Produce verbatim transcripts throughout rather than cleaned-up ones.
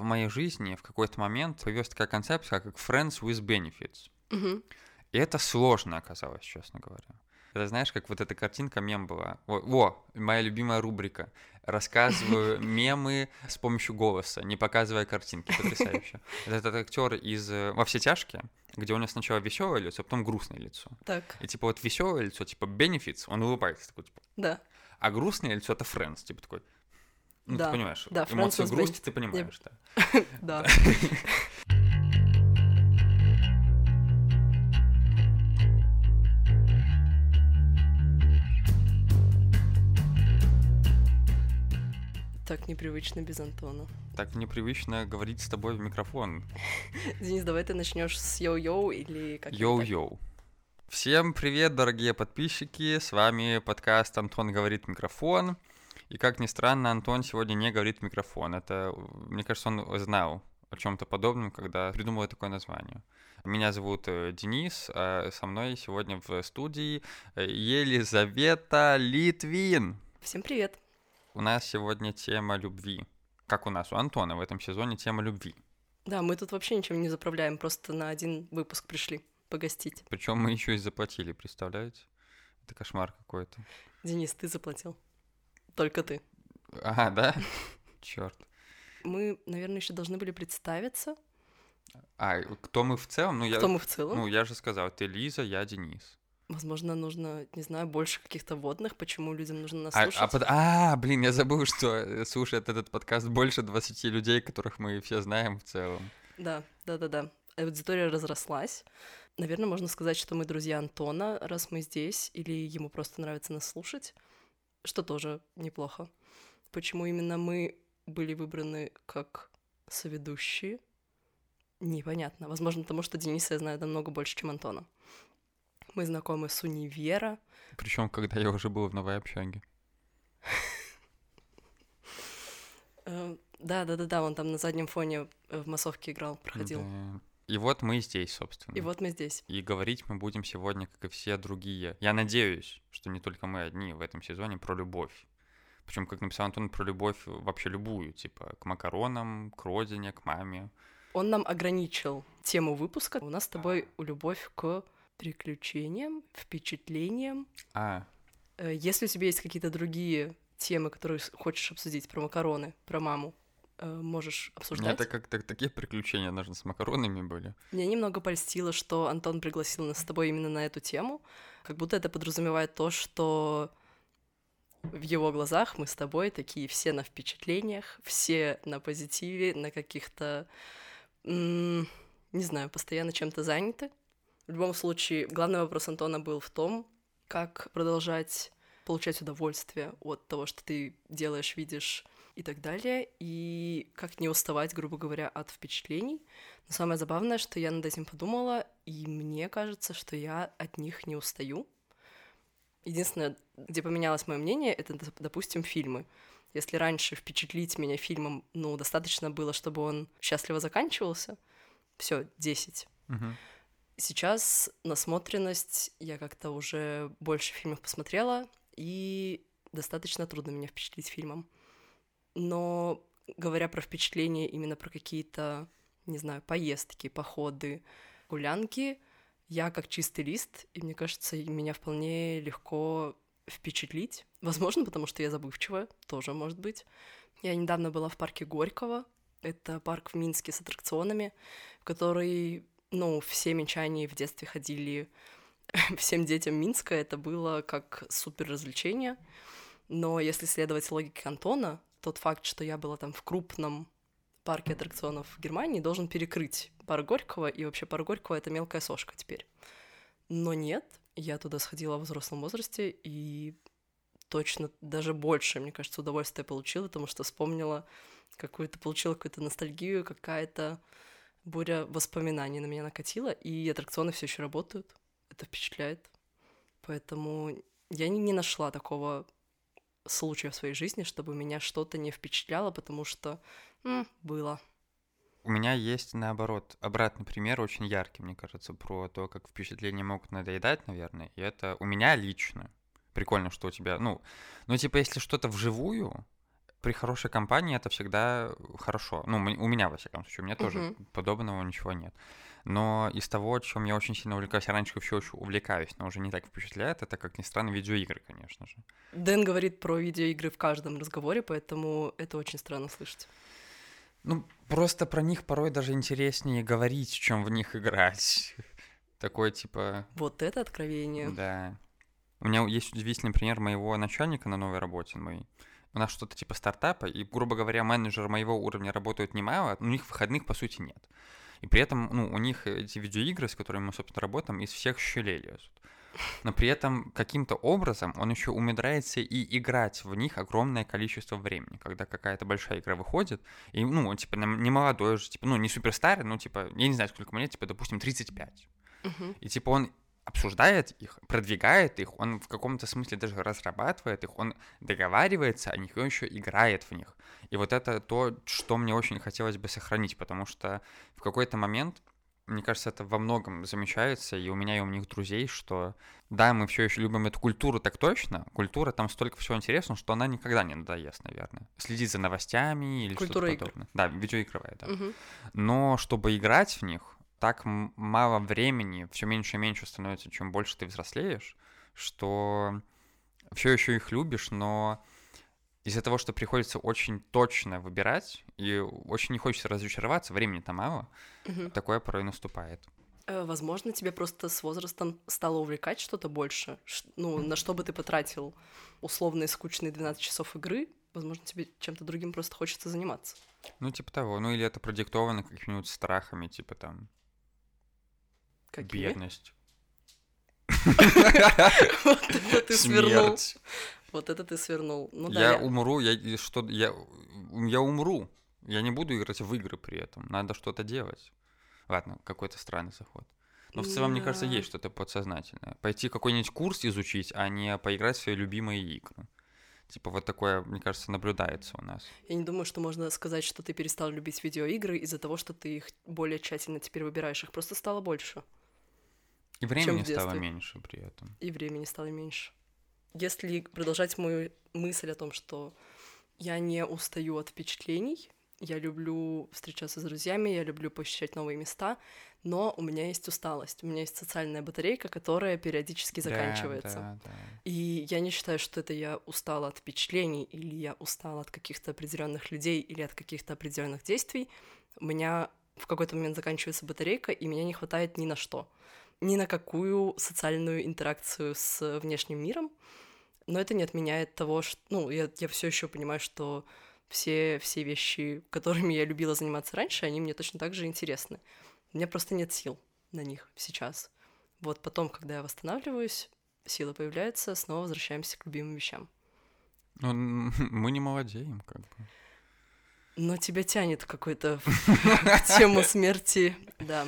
моей жизни в какой-то момент появилась такая концепция, как friends with benefits. Угу. И это сложно оказалось, честно говоря. Это знаешь, как вот эта картинка мем была. О, о, моя любимая рубрика. Рассказываю мемы с помощью голоса, не показывая картинки. Потрясающе. Это этот актер из э, «Во все тяжкие», где у него сначала веселое лицо, а потом грустное лицо. Так, И типа вот веселое лицо, типа benefits, он улыбается такой, типа. да. А грустное лицо — это friends, типа такой. Ну, Да, ты понимаешь, да, эмоцию friends with грусти benefits. ты понимаешь, да. Да. Так непривычно без Антона. Так непривычно говорить с тобой в микрофон. Денис, давай ты начнешь с йоу-йоу или как Йоу-йоу. Всем привет, дорогие подписчики, с вами подкаст «Антон говорит в микрофон». И как ни странно, Антон сегодня не говорит в микрофон. Это, мне кажется, он знал о чем-то подобном, когда придумал такое название. Меня зовут э, Денис, а со мной сегодня в студии э, Елизавета Литвин. Всем привет. У нас сегодня тема любви. Как у нас, у Антона в этом сезоне тема любви. Да, мы тут вообще ничем не заправляем, просто на один выпуск пришли погостить. Причем мы еще и заплатили, представляете? Это кошмар какой-то. Денис, ты заплатил. Только ты. Ага, да? Черт. Мы, наверное, еще должны были представиться. А, кто мы в целом? Ну, я, Кто мы в целом? ну, я же сказал, ты Лиза, я Денис. Возможно, нужно, не знаю, больше каких-то вводных, почему людям нужно нас А, слушать. а, под- а, блин, я забыл, что слушает этот подкаст больше двадцати людей, которых мы все знаем в целом. Да, да-да-да. Аудитория разрослась. Наверное, можно сказать, что мы друзья Антона, раз мы здесь, или ему просто нравится нас слушать, что тоже неплохо. Почему именно мы были выбраны как соведущие, непонятно. Возможно, потому что Дениса я знаю намного больше, чем Антона. Мы знакомы с универа. Причем, когда я уже был в новой общаге. Да-да-да-да, он там на заднем фоне в массовке играл, проходил. Да. И вот мы здесь, собственно. И вот мы здесь. И говорить мы будем сегодня, как и все другие. Я надеюсь, что не только мы одни в этом сезоне про любовь. Причем, как написал Антон, про любовь вообще любую, типа к макаронам, к родине, к маме. Он нам ограничил тему выпуска. У нас с тобой любовь к приключениям, впечатлениям. А, Если у тебя есть какие-то другие темы, которые хочешь обсудить, про макароны, про маму, можешь у меня обсуждать. так, как, так, такие приключения, наверное, с макаронами были. Меня немного польстило, что Антон пригласил нас с тобой именно на эту тему, как будто это подразумевает то, что в его глазах мы с тобой такие все на впечатлениях, все на позитиве, на каких-то, м- не знаю, постоянно чем-то заняты. В любом случае, главный вопрос Антона был в том, как продолжать получать удовольствие от того, что ты делаешь, видишь и так далее, и как не уставать, грубо говоря, от впечатлений. Но самое забавное, что я над этим подумала, и мне кажется, что я от них не устаю. Единственное, где поменялось мое мнение, это, допустим, фильмы. Если раньше впечатлить меня фильмом, ну, достаточно было, чтобы он счастливо заканчивался, все, десять. Угу. Сейчас насмотренность, я как-то уже больше фильмов посмотрела, и достаточно трудно меня впечатлить фильмом. Но говоря про впечатления, именно про какие-то, не знаю, поездки, походы, гулянки, я как чистый лист, и мне кажется, меня вполне легко впечатлить. Возможно, потому что я забывчивая, тоже может быть. Я недавно была в парке Горького. Это парк в Минске с аттракционами, в который, ну, все минчане в детстве ходили. Всем детям Минска это было как супер развлечение. Но если следовать логике Антона, тот факт, что я была там в крупном парке аттракционов в Германии, должен перекрыть парк Горького, и вообще парк Горького — это мелкая сошка теперь. Но нет, я туда сходила в взрослом возрасте, и точно даже больше, мне кажется, удовольствия получила, потому что вспомнила какую-то, получила какую-то ностальгию, какая-то буря воспоминаний на меня накатила, и аттракционы все еще работают, это впечатляет. Поэтому я не, не нашла такого случая в своей жизни, чтобы меня что-то не впечатляло, потому что м, было. У меня есть, наоборот, обратный пример, очень яркий, мне кажется, про то, как впечатления могут надоедать, наверное. И это у меня лично. Прикольно, что у тебя, ну, ну, типа, если что-то вживую, при хорошей компании это всегда хорошо. Ну, м- у меня, во всяком случае, у меня тоже Мгм. подобного ничего нет. Но из того, чем я очень сильно увлекаюсь, я раньше все еще увлекаюсь, но уже не так впечатляет, это, как ни странно, видеоигры, конечно же. Дэн говорит про видеоигры в каждом разговоре, поэтому это очень странно слышать. Ну, просто про них порой даже интереснее говорить, чем в них играть. Такое, типа, Вот это откровение. да. У меня есть удивительный пример моего начальника на новой работе. Мы... У нас что-то типа стартапа, и, грубо говоря, менеджеры моего уровня работают немало, у них выходных, по сути, нет. И при этом, ну, у них эти видеоигры, с которыми мы, собственно, работаем, из всех щелей лезут. Но при этом каким-то образом он еще умудряется и играть в них огромное количество времени, когда какая-то большая игра выходит, и, ну, он, типа, не молодой уже, типа, ну, не суперстарый, ну, типа, я не знаю, сколько мне, типа, допустим, тридцать пять. Мгм. И, типа, он обсуждает их, продвигает их, он в каком-то смысле даже разрабатывает их, он договаривается о них, и он еще играет в них. И вот это то, что мне очень хотелось бы сохранить, потому что в какой-то момент, мне кажется, это во многом замечается, и у меня, и у них друзей, что да, мы все еще любим эту культуру, так точно, культура, там столько всего интересного, что она никогда не надоест, наверное. Следить за новостями или Культура что-то игр. подобное. Да, видеоигровая, да. Мгм. Но чтобы играть в них, так м- мало времени, все меньше и меньше становится, чем больше ты взрослеешь, что все еще их любишь, но из-за того, что приходится очень точно выбирать, и очень не хочется разочароваться, времени-то мало, Мгм. такое порой наступает. Э, Возможно, тебе просто с возрастом стало увлекать что-то больше. Ш- Ну, на что бы ты потратил условные скучные двенадцать часов игры, возможно, тебе чем-то другим просто хочется заниматься. Ну, типа того. Ну, или это продиктовано какими-нибудь страхами, типа там Какими? бедность, Вот это ты свернул. смерть. Вот это ты свернул. Ну да, Я я... умру, я и что, я, я умру. Я не буду играть в игры при этом. Надо что-то делать. Ладно, какой-то странный заход. Но в целом, мне кажется, Да. есть что-то подсознательное. Пойти какой-нибудь курс изучить, а не поиграть в свои любимые игры. Типа вот такое, мне кажется, наблюдается у нас. Я не думаю, что можно сказать, что ты перестал любить видеоигры из-за того, что ты их более тщательно теперь выбираешь. Их просто стало больше, И чем времени в стало детстве. меньше при этом. И времени стало меньше. Если продолжать мою мысль о том, что я не устаю от впечатлений, я люблю встречаться с друзьями, я люблю посещать новые места, но у меня есть усталость, у меня есть социальная батарейка, которая периодически заканчивается. Да, да, да. И я не считаю, что это я устала от впечатлений, или я устала от каких-то определенных людей, или от каких-то определенных действий. У меня в какой-то момент заканчивается батарейка, и меня не хватает ни на что. Ни на какую социальную интеракцию с внешним миром. Но это не отменяет того, что... Ну, я, я все еще понимаю, что все, все вещи, которыми я любила заниматься раньше, они мне точно так же интересны. У меня просто нет сил на них сейчас. Вот потом, когда я восстанавливаюсь, сила появляется, снова возвращаемся к любимым вещам. Ну, м, мы не молодеем, как бы. Но тебя тянет какой-то в тему смерти, да.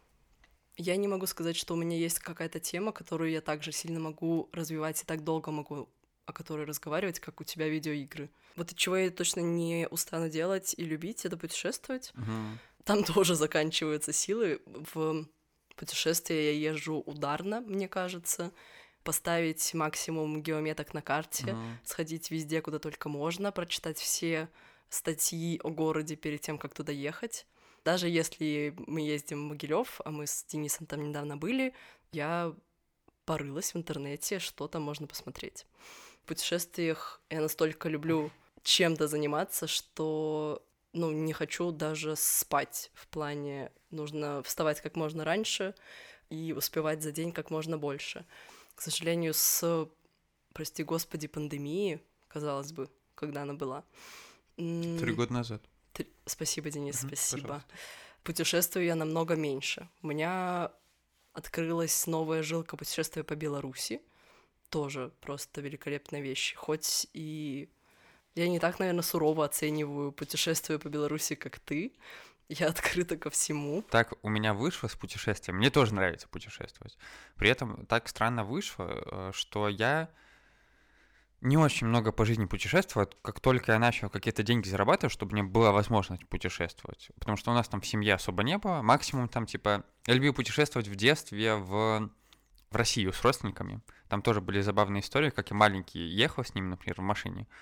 Я не могу сказать, что у меня есть какая-то тема, которую я так же сильно могу развивать и так долго могу о которой разговаривать, как у тебя видеоигры. Вот от чего я точно не устану делать и любить, это путешествовать. Мгм. Там тоже заканчиваются силы. В путешествие я езжу ударно, мне кажется. Поставить максимум геометок на карте, Мгм. сходить везде, куда только можно, прочитать все статьи о городе перед тем, как туда ехать. Даже если мы ездим в Могилёв, а мы с Денисом там недавно были, я порылась в интернете, что там можно посмотреть. В путешествиях я настолько люблю чем-то заниматься, что ну, не хочу даже спать в плане нужно вставать как можно раньше и успевать за день как можно больше. К сожалению, с, прости господи, пандемии, казалось бы, когда она была. м, Три года назад. Три- Спасибо, Денис, Мгм, спасибо. пожалуйста. Путешествую я намного меньше. У меня открылась новая жилка путешествия по Беларуси. Тоже просто великолепная вещь. Хоть и я не так, наверное, сурово оцениваю путешествие по Беларуси, как ты. Я открыта ко всему. Так у меня вышло с путешествием. Мне тоже нравится путешествовать. При этом так странно вышло, э, что я не очень много по жизни путешествовал. Как только я начал какие-то деньги зарабатывать, чтобы мне была возможность путешествовать. Потому что у нас там в семье особо не было. Максимум там, типа... Я любил путешествовать в детстве в, в Россию с родственниками. Там тоже были забавные истории, как я маленький ехал с ними, например, в машине.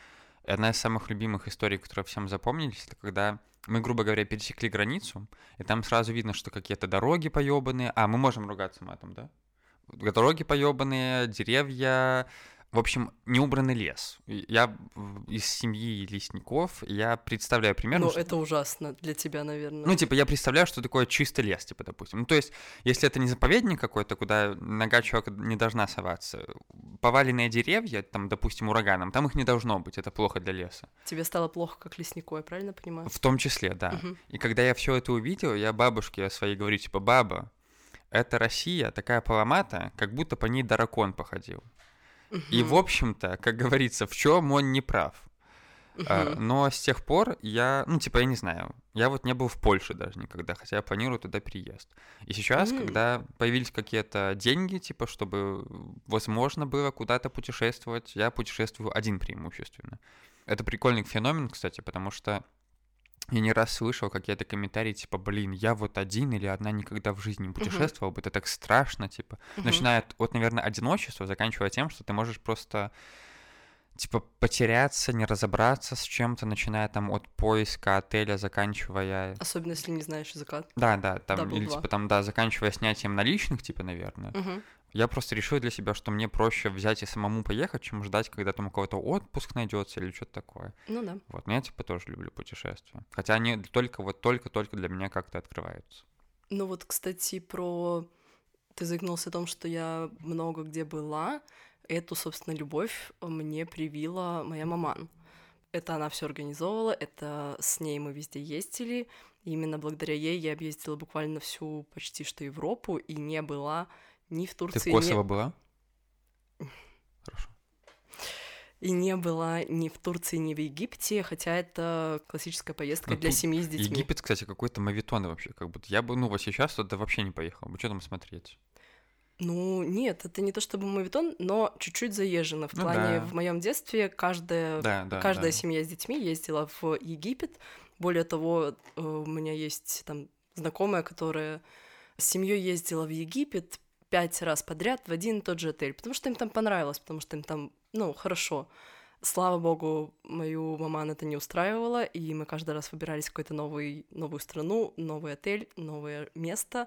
И одна из самых любимых историй, которые всем запомнились, это когда мы, грубо говоря, пересекли границу, и там сразу видно, что какие-то дороги поёбанные. А, мы можем ругаться матом, да? Дороги поёбанные, деревья... В общем, неубранный лес. И Я в- из семьи лесников, я представляю примерно... Ну, что- это ужасно для тебя, наверное. Ну, типа, я представляю, что такое чистый лес, типа, допустим. Ну, то есть, если это не заповедник какой-то, куда нога человека не должна соваться, поваленные деревья, там, допустим, ураганом, там их не должно быть, это плохо для леса. Тебе стало плохо как леснику, я правильно понимаю? В том числе, да. Мгм. И когда я все это увидел, я бабушке своей говорю, типа, баба, это Россия такая поломатая, как будто по ней дракон походил. И, в Мгм. общем-то, как говорится, в чем он не прав. А, Мгм. Но с тех пор я, ну, типа, я не знаю, я вот не был в Польше даже никогда, хотя я планирую туда переезд. И сейчас, М. когда появились какие-то деньги, типа, чтобы возможно было куда-то путешествовать, я путешествую один преимущественно. Это прикольный феномен, кстати, потому что я не раз слышал какие-то комментарии, типа, блин, я вот один или одна никогда в жизни не путешествовал бы, это так страшно, типа. Мгм. Начиная от, от, наверное, одиночества, заканчивая тем, что ты можешь просто, типа, потеряться, не разобраться с чем-то, начиная там от поиска отеля, заканчивая... Особенно, если не знаешь языка. Да, да, там, Дабл или, два. типа, там, да, заканчивая снятием наличных, типа, наверное. Мгм. Я просто решил для себя, что мне проще взять и самому поехать, чем ждать, когда там у кого-то отпуск найдется или что-то такое. Ну да. Вот, но я, типа, тоже люблю путешествия. Хотя они только вот только-только для меня как-то открываются. Ну вот, кстати, про... Ты заикнулся о том, что я много где была. Эту, собственно, любовь мне привила моя маман. Это она все организовывала, это с ней мы везде ездили. И именно благодаря ей я объездила буквально всю почти что Европу и не была ни в Ты в Турции, Косово ни... была? Хорошо. и не была ни в Турции, ни в Египте, хотя это классическая поездка Ну, для тут семьи с детьми. Египет, кстати, какой-то моветон вообще, как будто. Я бы, ну, вот сейчас туда вообще не поехал. Бы что там смотреть? Ну, нет, это не то чтобы моветон, но чуть-чуть заезжено. В Ну плане, да. в моем детстве каждая, Да, да, каждая да. семья с детьми ездила в Египет. Более того, э, у меня есть там знакомая, которая с семьей ездила в Египет пять раз подряд в один и тот же отель, потому что им там понравилось, потому что им там, ну, хорошо. Слава богу, мою маман это не устраивало, и мы каждый раз выбирались в какую-то новый, новую страну, новый отель, новое место.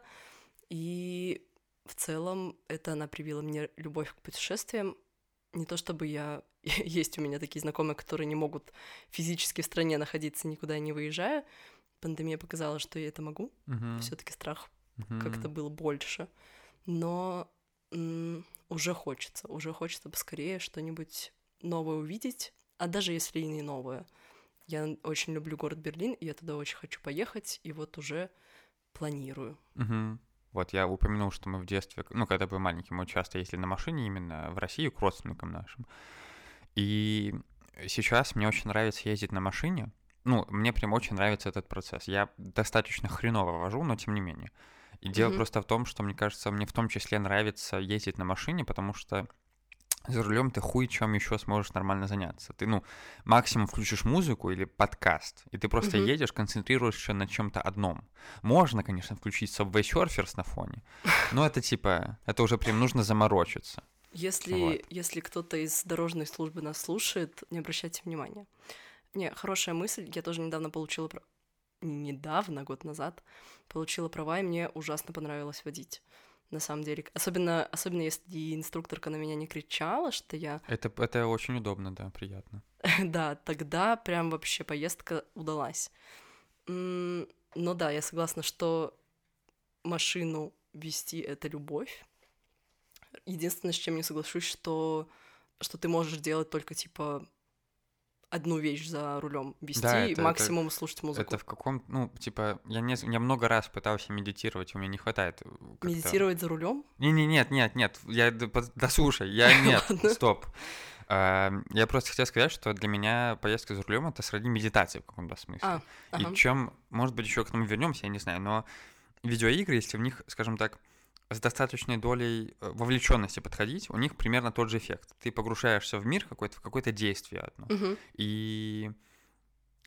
И в целом это она привила мне любовь к путешествиям. Не то чтобы я... Есть у меня такие знакомые, которые не могут физически в стране находиться, никуда не выезжая. Пандемия показала, что я это могу. Мгм, все таки страх мгм. как-то был больше. Но м, уже хочется, уже хочется поскорее что-нибудь новое увидеть. А даже если и не новое. Я очень люблю город Берлин, и я туда очень хочу поехать, и вот уже планирую. Мгм. Вот я упомянул, что мы в детстве, ну, когда был маленький, мы часто ездили на машине именно в Россию к родственникам нашим. И сейчас мне очень нравится ездить на машине. Ну, мне прям очень нравится этот процесс. Я достаточно хреново вожу, но тем не менее. И дело Мгм. просто в том, что, мне кажется, мне в том числе нравится ездить на машине, потому что за рулем ты хуй чем еще сможешь нормально заняться. Ты, ну, максимум включишь музыку или подкаст, и ты просто Мгм. едешь, концентрируешься на чем-то одном. Можно, конечно, включить Subway Surfers на фоне, но это типа, это уже прям нужно заморочиться. Если, Вот. если кто-то из дорожной службы нас слушает, не обращайте внимания. Не, хорошая мысль. Я тоже недавно получила... пра- Недавно, год назад, получила права, и мне ужасно понравилось водить. На самом деле. Особенно, особенно если инструкторка на меня не кричала, что я... Это, это очень удобно, да, приятно. Да, тогда прям вообще поездка удалась. М, Но да, я согласна, что машину вести — это любовь. Единственное, с чем не соглашусь, что, что ты можешь делать только, типа, одну вещь за рулем вести, Да, и это, это, максимум слушать музыку. это в каком, ну, типа, я, не, я много раз пытался медитировать, у меня не хватает э, как-то... Медитировать за рулем? Не, не, нет, нет, нет, я, д- под- да слушай, я, нет, Ладно. стоп. А, Я просто хотел сказать, что для меня поездка за рулем это сродни медитации в каком-то смысле. А, ага. И чем, может быть, еще к этому вернемся, я не знаю, но видеоигры, если в них, скажем так, с достаточной долей э, вовлеченности подходить, у них примерно тот же эффект. Ты погружаешься в мир какой-то, в какое-то действие одно. Мгм. И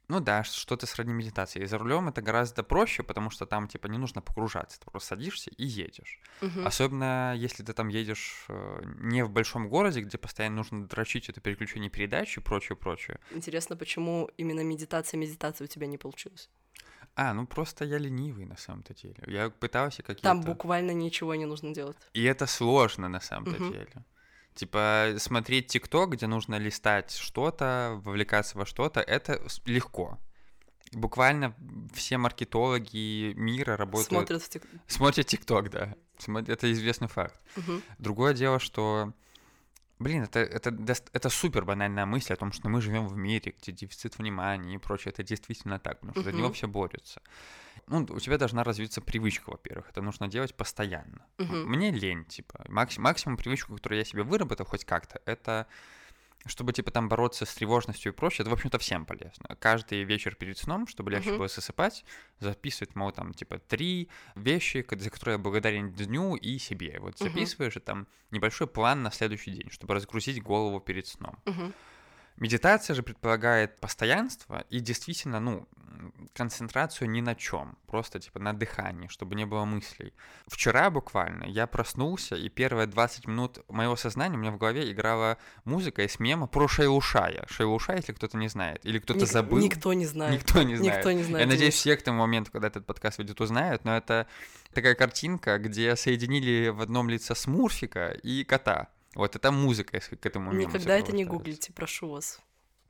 Ну да, что-то сродни медитации. И за рулем это гораздо проще, потому что там, типа, не нужно погружаться. Ты просто садишься и едешь. Мгм. Особенно, если ты там едешь э, не в большом городе, где постоянно нужно дрочить это переключение передач и прочее, прочее. Интересно, почему именно медитация, медитация у тебя не получилась? А, ну просто я ленивый на самом-то деле. Я пытался какие-то... Там буквально ничего не нужно делать. И это сложно на самом-то Мгм. деле. Типа, смотреть ТикТок, где нужно листать что-то, вовлекаться во что-то, это с- легко. Буквально все маркетологи мира работают... Смотрят в тик... Смотрят ТикТок, да. Смо- Это известный факт. Мгм. Другое дело, что... Блин, это, это, дос- это супер банальная мысль о том, что мы живем в мире, где дефицит внимания и прочее. Это действительно так, потому что за него Мгм. все борются. Ну, у тебя должна развиться привычка, во-первых. Это нужно делать постоянно. М- Мгм. Мне лень, типа. Макс- максимум привычку, которую я себе выработал хоть как-то, это чтобы, типа, там бороться с тревожностью и прочее. Это, в общем-то, всем полезно. Каждый вечер перед сном, чтобы легче Мгм. было засыпать, записывать, мол, там, типа, три вещи, ко- за которые я благодарен дню и себе. Вот Мгм. записываешь и там небольшой план на следующий день, чтобы разгрузить голову перед сном. Мгм. Медитация же предполагает постоянство и действительно, ну, м, концентрацию ни на чем, просто типа на дыхании, чтобы не было мыслей. Вчера буквально я проснулся, и первые двадцать минут моего сознания у меня в голове играла музыка из мема про Шейлушая. Шейлушай, если кто-то не знает, или кто-то Ник- забыл. Никто не знает. Никто не знает. Никто не знает. Я надеюсь, Денис. все к тому моменту, когда этот подкаст выйдет, узнают, но это такая картинка, где соединили в одном лице Смурфика и кота. Вот это музыка, если к этому мему Никогда это не сопровождается. гуглите, прошу вас.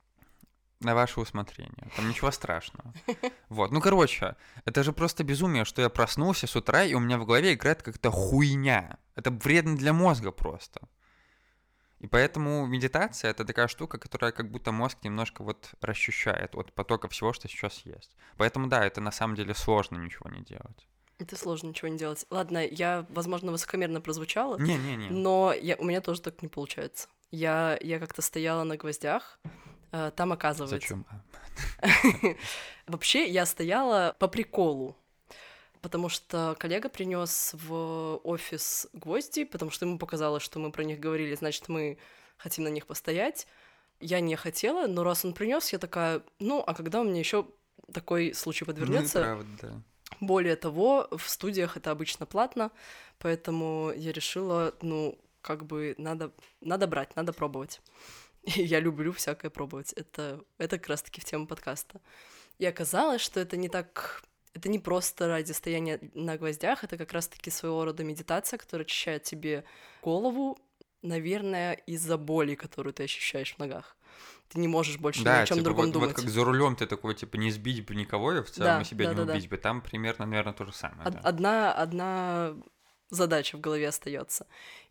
На ваше усмотрение. Там ничего страшного. Вот. Ну, короче, это же просто безумие, что я проснулся с утра, и у меня в голове играет какая-то хуйня. Это вредно для мозга просто. И поэтому медитация — это такая штука, которая как будто мозг немножко вот расчищает от потока всего, что сейчас есть. Поэтому, да, это на самом деле сложно ничего не делать. Это сложно ничего не делать. Ладно, я, возможно, высокомерно прозвучала, Не-не-не. но я, у меня тоже так не получается. Я, я как-то стояла на гвоздях, э, там оказывается... Зачем? А, Вообще, я стояла по приколу, потому что коллега принес в офис гвозди, потому что ему показалось, что мы про них говорили, значит, мы хотим на них постоять. Я не хотела, но раз он принес, я такая, ну, а когда у меня еще такой случай Ну и подвернется? правда. Более того, в студиях это обычно платно, поэтому я решила, ну, как бы надо, надо брать, надо пробовать. И я люблю всякое пробовать. Это, это как раз-таки в тему подкаста. И оказалось, что это не так... Это не просто ради стояния на гвоздях, это как раз-таки своего рода медитация, которая очищает тебе голову, наверное, из-за боли, которую ты ощущаешь в ногах. Ты не можешь больше ни Да, о чем типа другом вот, думать. вот как за рулем ты такой, типа, не сбить бы никого, и в целом Да, и себя да, не да, да. убить бы. Там примерно, наверное, то же самое. Од- да. Одна, одна задача в голове остается.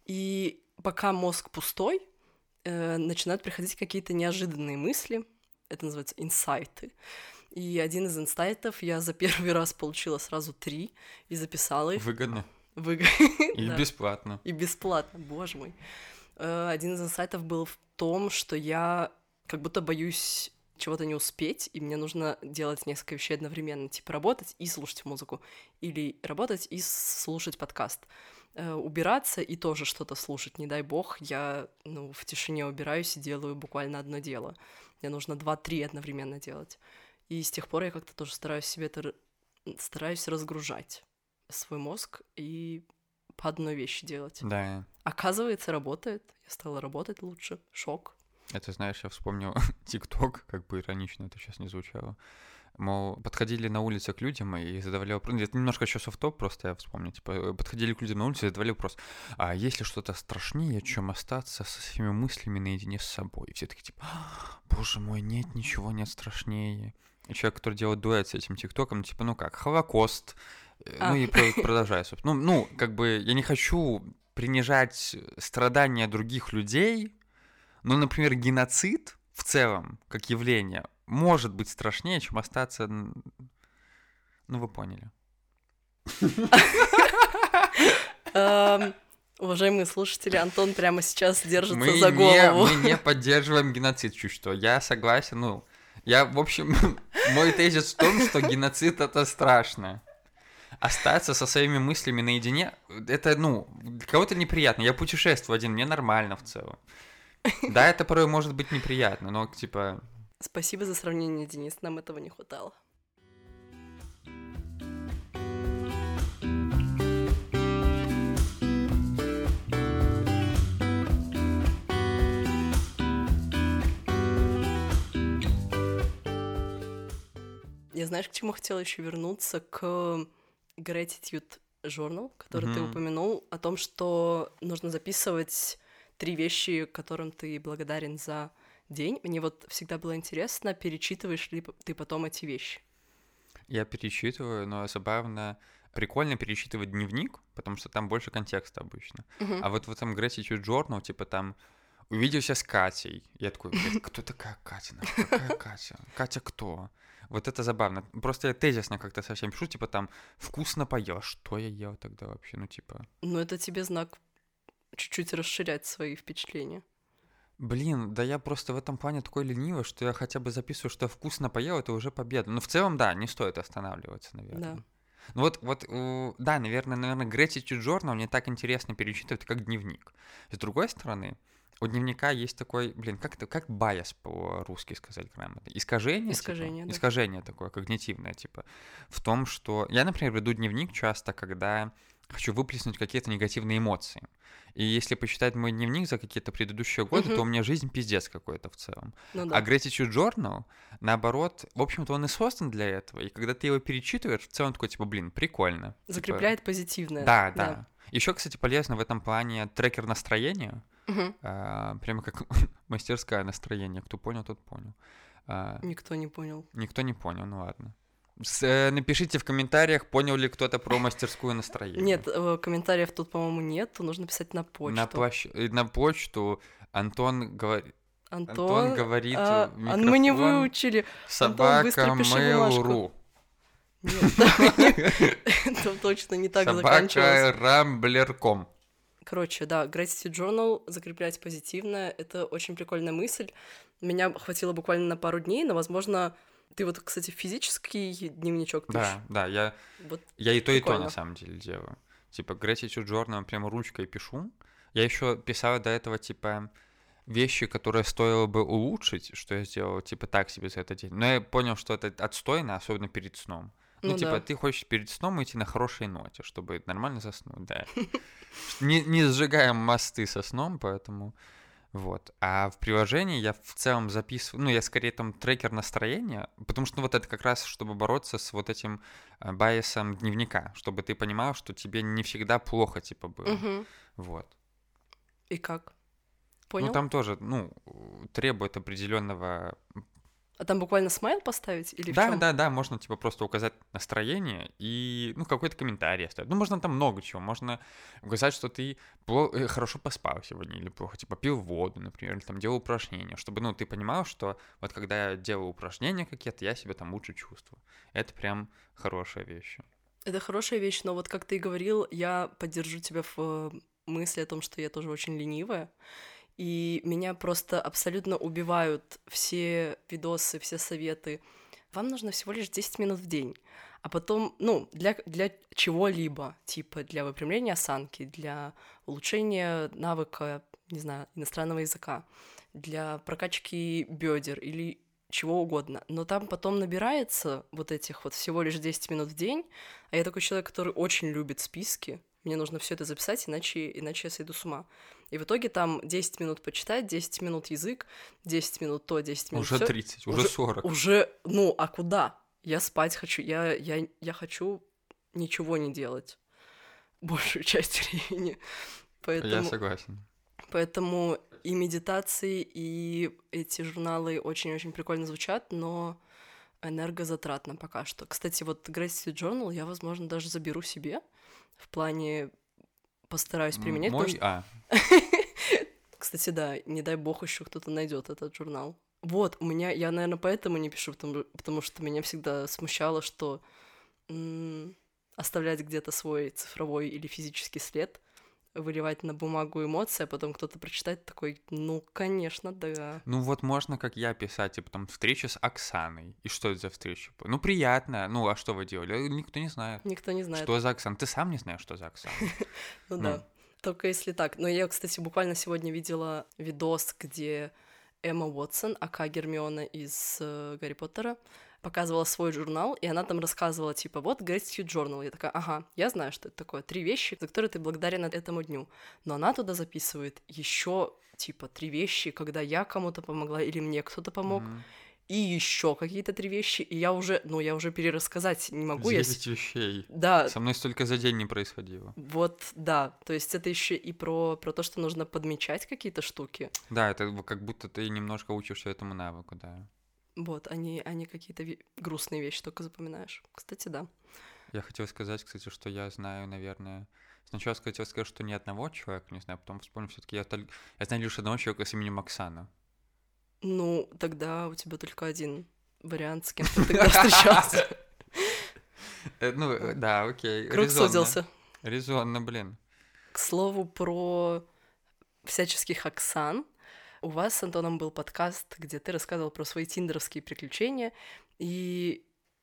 И пока мозг пустой, э, начинают приходить какие-то неожиданные мысли. Это называется инсайты. И один из инсайтов я за первый раз получила сразу три и записала их. Выгодно. Вы- И Да. бесплатно. И бесплатно, боже мой. Э, Один из инсайтов был в том, что я как будто боюсь чего-то не успеть, и мне нужно делать несколько вещей одновременно, типа работать и слушать музыку, или работать и слушать подкаст. Э, Убираться и тоже что-то слушать, не дай бог, я ну, в тишине убираюсь и делаю буквально одно дело. Мне нужно два-три одновременно делать. И с тех пор я как-то тоже стараюсь себе это р- стараюсь разгружать свой мозг и по одной вещи делать. Да. Оказывается, работает. Я стала работать лучше. Шок. Это, знаешь, я вспомнил ТикТок, как бы иронично это сейчас не звучало. Мол, подходили на улице к людям и задавали вопрос. Это немножко еще софтоп, просто я вспомнил. Типа, подходили к людям на улице и задавали вопрос: а есть ли что-то страшнее, чем остаться со своими мыслями наедине с собой? И все такие, типа, боже мой, нет, ничего нет страшнее. И человек, который делает дуэт с этим ТикТоком, типа, ну как, Холокост. Э, А. Ну и про- продолжай, собственно. Ну, ну, как бы, я не хочу принижать страдания других людей, но, например, геноцид в целом, как явление, может быть страшнее, чем остаться... н- Ну, вы поняли. Эм, Уважаемые слушатели, Антон прямо сейчас держится Мы за не, голову. мы не поддерживаем геноцид, чуть что. Я согласен, ну... Я, в общем, мой тезис в том, что геноцид — это страшно. Остаться со своими мыслями наедине, это, ну, для кого-то неприятно. Я путешествую один, мне нормально в целом. Да, это порой может быть неприятно, но, типа... Спасибо за сравнение, Денис, нам этого не хватало. Я, знаешь, к чему хотела еще вернуться? К Gratitude Journal, который mm-hmm. ты упомянул, о том, что нужно записывать три вещи, которым ты благодарен за день. Мне вот всегда было интересно, перечитываешь ли ты потом эти вещи? Я перечитываю, но забавно, прикольно перечитывать дневник, потому что там больше контекста обычно. Mm-hmm. А вот в этом Gratitude Journal, типа там увиделся с Катей. Я такой, кто такая Катя? Какая Катя? Катя кто? Вот это забавно. Просто я тезисно как-то совсем пишу, типа там «вкусно поел». Что я ел тогда вообще? Ну, типа... Ну, это тебе знак чуть-чуть расширять свои впечатления. Блин, да я просто в этом плане такой ленивый, что я хотя бы записываю, что «вкусно поел», это уже победа. Но в целом, да, не стоит останавливаться, наверное. Да. Ну вот, вот, да, наверное, наверное, Gratitude Journal мне так интересно перечитывать, как дневник. С другой стороны, у дневника есть такой, блин, как это, как байас по-русски сказать грамотно? Искажение? Искажение, типа? да. Искажение такое, когнитивное, типа. В том, что... Я, например, веду дневник часто, когда хочу выплеснуть какие-то негативные эмоции. И если почитать мой дневник за какие-то предыдущие годы, uh-huh. то у меня жизнь пиздец какой-то в целом. Ну, да. А Gratitude Journal, наоборот, в общем-то, он и создан для этого. И когда ты его перечитываешь, в целом такой, типа, блин, прикольно. Закрепляет типа... позитивное. Да, да. да. Еще, кстати, полезно в этом плане трекер настроения. Uh-huh. А, прямо как мастерское настроение. Кто понял, тот понял. А, никто не понял. Никто не понял, ну ладно. С, э, напишите в комментариях, понял ли кто-то про мастерскую настроение. Нет, э, комментариев тут, по-моему, нет. Нужно писать на почту. На, плащ... на почту Антон говорит... Антон, Антон говорит а, в микрофон. Мы не выучили. Собака Mail.ru. Нет, это точно не так заканчивалось. Собака Рамблер.ком. Короче, да, Gratitude Journal, закреплять позитивное, это очень прикольная мысль. Меня хватило буквально на пару дней, но, возможно, ты вот, кстати, физический дневничок пишешь. Да, да, я, вот я и то, прикольно. и то, на самом деле, делаю. Типа, Gratitude Journal прямо ручкой пишу. Я еще писал до этого, типа, вещи, которые стоило бы улучшить, что я сделал, типа, так себе за этот день. Но я понял, что это отстойно, особенно перед сном. Ну, ну типа, да. Ты хочешь перед сном идти на хорошей ноте, чтобы нормально заснуть, да. Не, не сжигаем мосты со сном, поэтому... Вот. А в приложении я в целом записываю... Ну, я скорее там трекер настроения, потому что ну, вот это как раз, чтобы бороться с вот этим э, байесом дневника, чтобы ты понимал, что тебе не всегда плохо, типа, было. Угу. Вот. И как? Понял? Ну, там тоже, ну, требует определенного... А там буквально смайл поставить или да, в чём? Да, да, можно типа просто указать настроение и, ну, какой-то комментарий оставить. Ну, можно там много чего. Можно указать, что ты плохо, хорошо поспал сегодня или плохо, типа пил воду, например, или там делал упражнения, чтобы, ну, ты понимал, что вот когда я делаю упражнения какие-то, я себя там лучше чувствую. Это прям хорошая вещь. Это хорошая вещь, но вот как ты и говорил, я поддержу тебя в мысли о том, что я тоже очень ленивая. И меня просто абсолютно убивают все видосы, все советы. Вам нужно всего лишь десять минут в день. А потом, ну, для, для чего-либо, типа для выпрямления осанки, для улучшения навыка, не знаю, иностранного языка, для прокачки бедер или чего угодно. Но там потом набирается вот этих вот всего лишь десять минут в день. А я такой человек, который очень любит списки. Мне нужно все это записать, иначе, иначе я сойду с ума. И в итоге там десять минут почитать, десять минут язык, десять минут то, десять минут уже всё. тридцать, уже, уже сорок. Уже, ну, а куда? Я спать хочу, я, я, я хочу ничего не делать большую часть времени. Поэтому, я согласен. Поэтому и медитации, и эти журналы очень-очень прикольно звучат, но энергозатратно пока что. Кстати, вот Gratitude Journal я, возможно, даже заберу себе. В плане постараюсь применять. Мой, что... а. Кстати, да, не дай бог еще кто-то найдет этот журнал. Вот, у меня, я, наверное, поэтому не пишу, потому, потому что меня всегда смущало, что м- оставлять где-то свой цифровой или физический след, выливать на бумагу эмоции, а потом кто-то прочитает такой, ну, конечно, да. Ну вот можно, как я, писать, типа, там, встреча с Оксаной. И что это за встреча? Ну, приятно. Ну, а что вы делали? Никто не знает. Никто не знает. Что за Оксана? Ты сам не знаешь, что за Оксана. Ну да, только если так. Но я, кстати, буквально сегодня видела видос, где Эмма Уотсон, ака Гермиона из э, Гарри Поттера, показывала свой журнал, и она там рассказывала, типа, вот Gratitude Journal. Я такая, ага, я знаю, что это такое. Три вещи, за которые ты благодарен этому дню. Но она туда записывает еще, типа, три вещи, когда я кому-то помогла или мне кто-то помог. Mm-hmm. И еще какие-то три вещи, и я уже, ну, я уже перерассказать не могу. Девять я... вещей. Да. Со мной столько за день не происходило. Вот, да. То есть это еще и про, про то, что нужно подмечать какие-то штуки. Да, это как будто ты немножко учишься этому навыку, да. Вот, а не, а не какие-то ви- грустные вещи только запоминаешь. Кстати, да. Я хотел сказать, кстати, что я знаю, наверное... Сначала хотел сказать, что ни одного человека не знаю, потом вспомнил, все-таки я, только... я знаю лишь одного человека с именем Оксана. Ну, тогда у тебя только один вариант, с кем ты тогда встречался. Ну, да, окей. Круг сузился. Резонно, блин. К слову про всяческих Оксан. У вас с Антоном был подкаст, где ты рассказывал про свои тиндеровские приключения. И,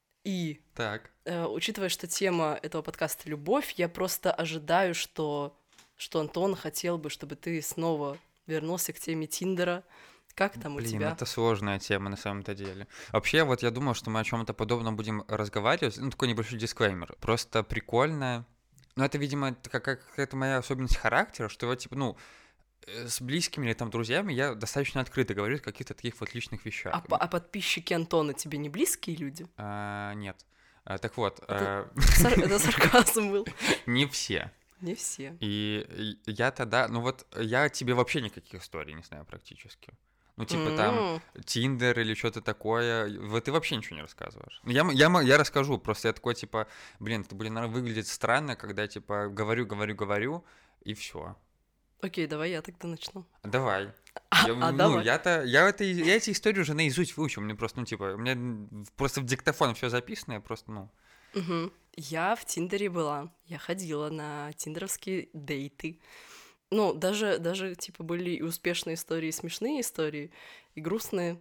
и так. Э, учитывая, что тема этого подкаста — любовь, я просто ожидаю, что, что Антон хотел бы, чтобы ты снова вернулся к теме Тиндера. Как там Блин, у тебя? Это сложная тема на самом-то деле. Вообще, вот я думал, что мы о чем-то подобном будем разговаривать. Ну, такой небольшой дисклеймер. Просто прикольно. Но это, видимо, какая-то моя особенность характера, что вот, типа, ну, с близкими или там друзьями я достаточно открыто говорю о каких-то таких вот личных вещах. А, а подписчики Антона тебе не близкие люди? А, нет. А, так вот. Это, а... это сарказм был. Не все. Не все. И я тогда, ну вот, я тебе вообще никаких историй не знаю практически. Ну, типа mm-hmm. там Тиндер или что-то такое. Вот ты вообще ничего не рассказываешь. Я, я, я расскажу, просто я такой, типа, блин, это, блин, выглядит странно, когда, типа, говорю, говорю, говорю, и все. Окей, давай я тогда начну. Давай. А, я, а ну, давай. Я-то, я, это, я эти истории уже наизусть выучил. Мне просто, ну, типа, у меня просто в диктофон все записано, я просто, ну... Угу. Я в Тиндере была. Я ходила на тиндеровские дейты. Ну, даже, даже, типа, были и успешные истории, и смешные истории, и грустные,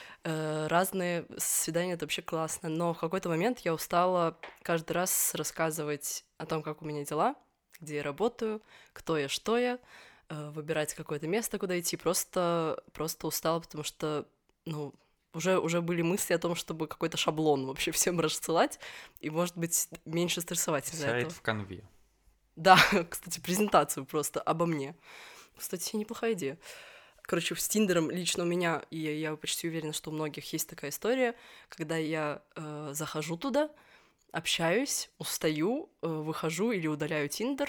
э, разные. Свидания — это вообще классно. Но в какой-то момент я устала каждый раз рассказывать о том, как у меня дела, где я работаю, кто я, что я, э, выбирать какое-то место, куда идти. Просто, просто устала, потому что, ну, уже, уже были мысли о том, чтобы какой-то шаблон вообще всем рассылать и, может быть, меньше стрессовать из-за Сайт этого. в конве. Да, кстати, презентацию просто обо мне. Кстати, неплохая идея. Короче, с Тиндером лично у меня, и я, я почти уверена, что у многих есть такая история, когда я э, захожу туда, общаюсь, устаю, э, выхожу или удаляю Тиндер,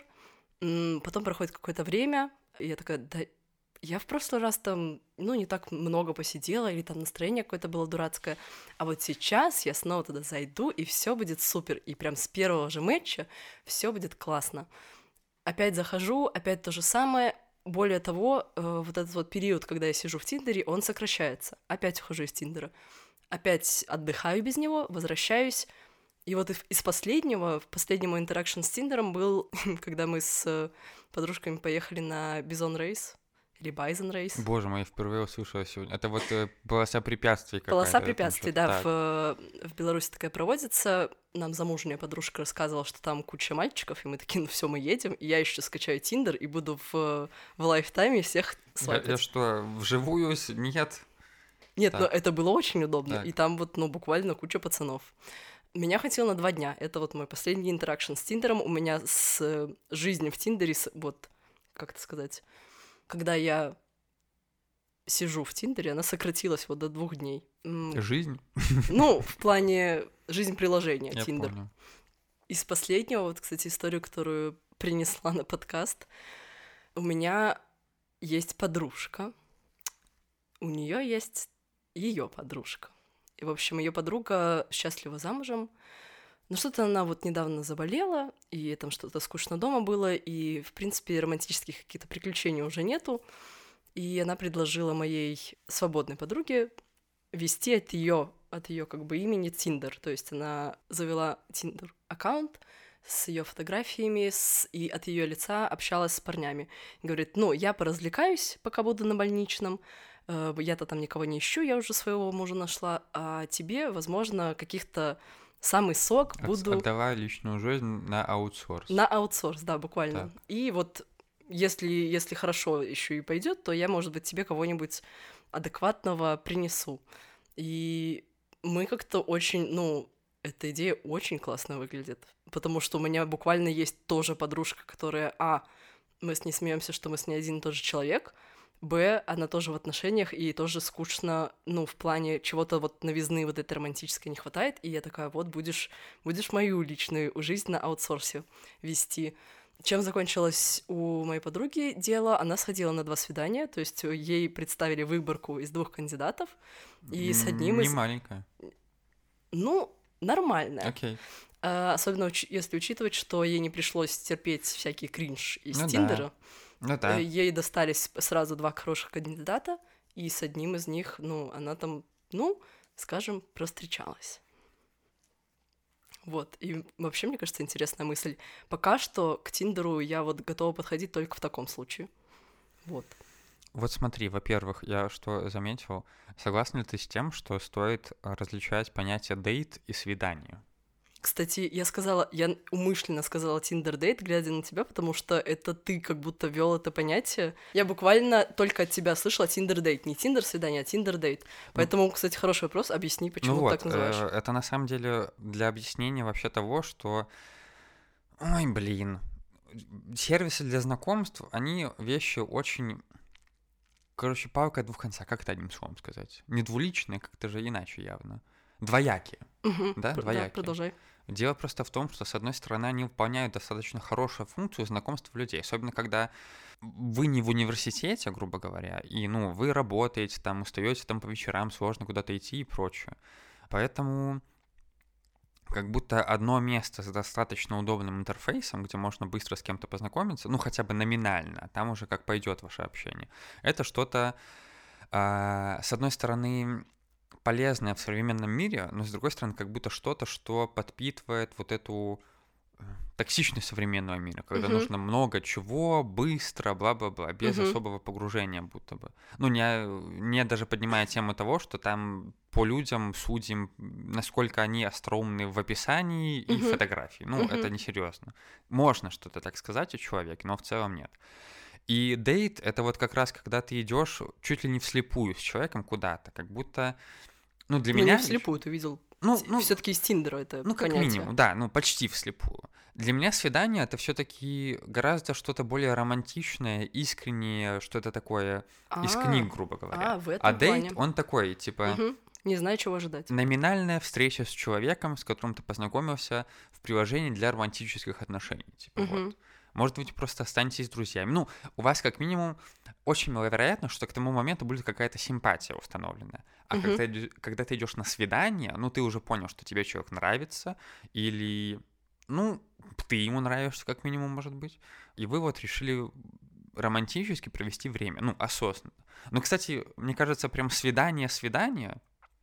м- потом проходит какое-то время, и я такая, да, я в прошлый раз там, ну, не так много посидела, или там настроение какое-то было дурацкое, а вот сейчас я снова туда зайду, и все будет супер, и прям с первого же матча все будет классно. Опять захожу, опять то же самое. Более того, э, вот этот вот период, когда я сижу в Тиндере, он сокращается. Опять ухожу из Тиндера. Опять отдыхаю без него, возвращаюсь. И вот из последнего, последнего интеракшн с Тиндером был, когда мы с подружками поехали на Бизон Рейс. Или Bison Race. Боже мой, я впервые услышала сегодня. Это вот э, полоса препятствий какая-то. Полоса препятствий, да, в, в Беларуси такая проводится. Нам замужняя подружка рассказывала, что там куча мальчиков, и мы такие, ну все, мы едем. И я еще скачаю Тиндер и буду в, в лайфтайме всех свайпать. Я, я что, вживую? Нет? Нет, так. Но это было очень удобно. Так. И там вот, ну, буквально куча пацанов. Меня хватило на два дня. Это вот мой последний интеракшн с Тиндером. У меня с жизнью в Тиндере, вот, как это сказать... Когда я сижу в Тиндере, она сократилась вот до двух дней. Жизнь? Ну, в плане жизнь приложения я Тиндер. Понял. Из последнего, вот, кстати, историю, которую принесла на подкаст, у меня есть подружка, у нее есть ее подружка. И, в общем, ее подруга счастлива замужем, но что-то она вот недавно заболела, и там что-то скучно дома было, и, в принципе, романтических каких-то приключений уже нету. И она предложила моей свободной подруге вести от ее от ее как бы имени Тиндер. То есть она завела Тиндер аккаунт с ее фотографиями, с... и от ее лица общалась с парнями. И говорит, ну, я поразвлекаюсь, пока буду на больничном, э, я-то там никого не ищу, я уже своего мужа нашла, а тебе, возможно, каких-то самый сок буду... Отдавай личную жизнь на аутсорс. На аутсорс, да, буквально. Так. И вот если, если хорошо еще и пойдет, то я, может быть, тебе кого-нибудь адекватного принесу. И мы как-то очень, ну, эта идея очень классно выглядит, потому что у меня буквально есть тоже подружка, которая, а, мы с ней смеемся, что мы с ней один и тот же человек, б, она тоже в отношениях, и ей тоже скучно, ну, в плане чего-то вот новизны вот этой романтической не хватает, и я такая, вот, будешь, будешь мою личную жизнь на аутсорсе вести. Чем закончилось у моей подруги дело? Она сходила на два свидания, то есть ей представили выборку из двух кандидатов, и с одним Не из... маленькая. Ну, нормальная. Окей. А, особенно уч- если учитывать, что ей не пришлось терпеть всякий кринж из Ну Тиндера. да. Ну да. Э, Ей достались сразу два хороших кандидата, и с одним из них, ну, она там, ну, скажем, простречалась. Вот, и вообще, мне кажется, интересная мысль. Пока что к Тиндеру я вот готова подходить только в таком случае. Вот. Вот смотри, во-первых, я что заметил, согласна ли ты с тем, что стоит а, различать понятие дейт и свидание? Кстати, я сказала, я умышленно сказала Tinder-дейт, глядя на тебя, потому что это ты как будто вел это понятие. Я буквально только от тебя слышала Tinder-дейт. Не Tinder-свидание, а Tinder-дейт. Поэтому, кстати, хороший вопрос. Объясни, почему Ну ты вот, так называешь. э, это на самом деле для объяснения вообще того, что... Ой, блин. Сервисы для знакомств, они вещи очень... Короче, палка о двух концах, как это одним словом сказать? Не двуличные, как-то же иначе явно. Двоякие, Мгм. да? Пр- Да, Двоякие. продолжай. Дело просто в том, что, с одной стороны, они выполняют достаточно хорошую функцию знакомства людей, особенно когда вы не в университете, грубо говоря, и, ну, вы работаете, там, устаете там по вечерам, сложно куда-то идти и прочее. Поэтому как будто одно место с достаточно удобным интерфейсом, где можно быстро с кем-то познакомиться, ну, хотя бы номинально, а там уже как пойдет ваше общение. Это что-то, а, с одной стороны, полезное в современном мире, но с другой стороны, как будто что-то, что подпитывает вот эту э, токсичность современного мира, когда Мгм. нужно много чего, быстро, бла-бла-бла, без Мгм. особого погружения будто бы. Ну, не, не даже поднимая тему того, что там по людям судим, насколько они остроумны в описании и Мгм. фотографии. Ну, Мгм. это несерьезно. Можно что-то так сказать о человеке, но в целом нет. И дейт — это вот как раз, когда ты идешь чуть ли не вслепую с человеком куда-то, как будто... Ну, для Ну, меня... не вслепую, ты видел. Ну, ну, Все-таки из Тиндера это ну, как понятие. минимум, да, ну, почти вслепую. Для меня свидание — это все-таки гораздо что-то более романтичное, искреннее, что-то такое из А, книг, грубо говоря. а, в этом А дейт, плане. он такой, типа, Мгм. Не знаю, чего ожидать. номинальная встреча с человеком, с которым ты познакомился в приложении для романтических отношений. Типа, Мгм. вот. Может быть, просто останетесь друзьями. Ну, у вас, как минимум, очень маловероятно, что к тому моменту будет какая-то симпатия установленная. А Мгм. когда, иди- когда ты идешь на свидание, ну, ты уже понял, что тебе человек нравится, или, ну, ты ему нравишься, как минимум, может быть. И вы вот решили романтически провести время, ну, осознанно. Ну, кстати, мне кажется, прям свидание-свидание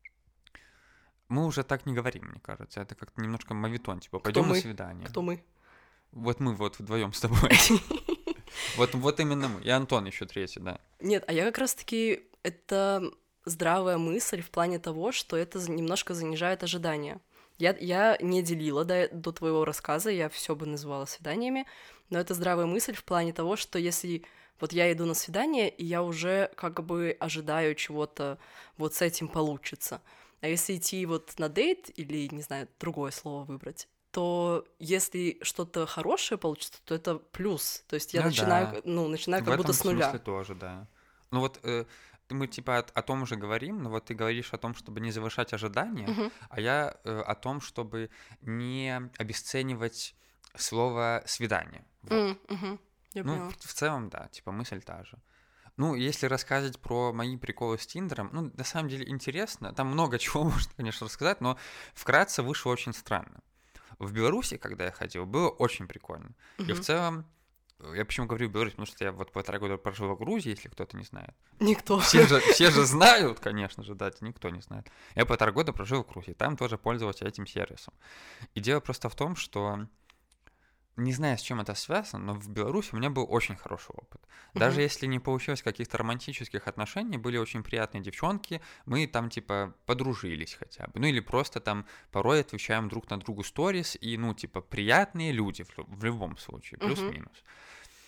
мы уже так не говорим, мне кажется. Это как-то немножко моветон, типа, Кто пойдем на мы? свидание. Кто мы? Вот мы вот вдвоем с тобой. Вот, вот именно мы. И Антон еще третий, да. Нет, а я как раз-таки... Это здравая мысль в плане того, что это за- немножко занижает ожидания. Я, я не делила до, до твоего рассказа, я все бы называла свиданиями, но это здравая мысль в плане того, что если вот я иду на свидание, и я уже как бы ожидаю чего-то, вот с этим получится. А если идти вот на дейт или, не знаю, другое слово выбрать, то если что-то хорошее получится, то это плюс. То есть я Ну начинаю, да. ну, начинаю В как будто этом с нуля. смысле тоже, да. Ну вот э, мы типа о, о том же говорим, но вот ты говоришь о том, чтобы не завышать ожидания, Мгм. а я э, о том, чтобы не обесценивать слово «свидание». Вот. М, мгм. Я Ну, поняла. в, в целом, да, типа мысль та же. Ну, если рассказывать про мои приколы с Тиндером, ну, на самом деле интересно. Там много чего можно, конечно, рассказать, но вкратце вышло очень странно. В Беларуси, когда я ходил, было очень прикольно. И в Мгм. целом, э, я почему говорю Беларусь, потому что я вот полтора года прожил в Грузии, если кто-то не знает. Никто. Все же, все же знают, конечно же, да, это никто не знает. Я полтора года прожил в Грузии, там тоже пользовался этим сервисом. И дело просто в том, что не знаю, с чем это связано, но в Беларуси у меня был очень хороший опыт. Даже Мгм. если не получилось каких-то романтических отношений, были очень приятные девчонки, мы там типа подружились хотя бы. Ну или просто там порой отвечаем друг на другу сторис, и ну типа приятные люди в, лю- в любом случае, Мгм. плюс-минус.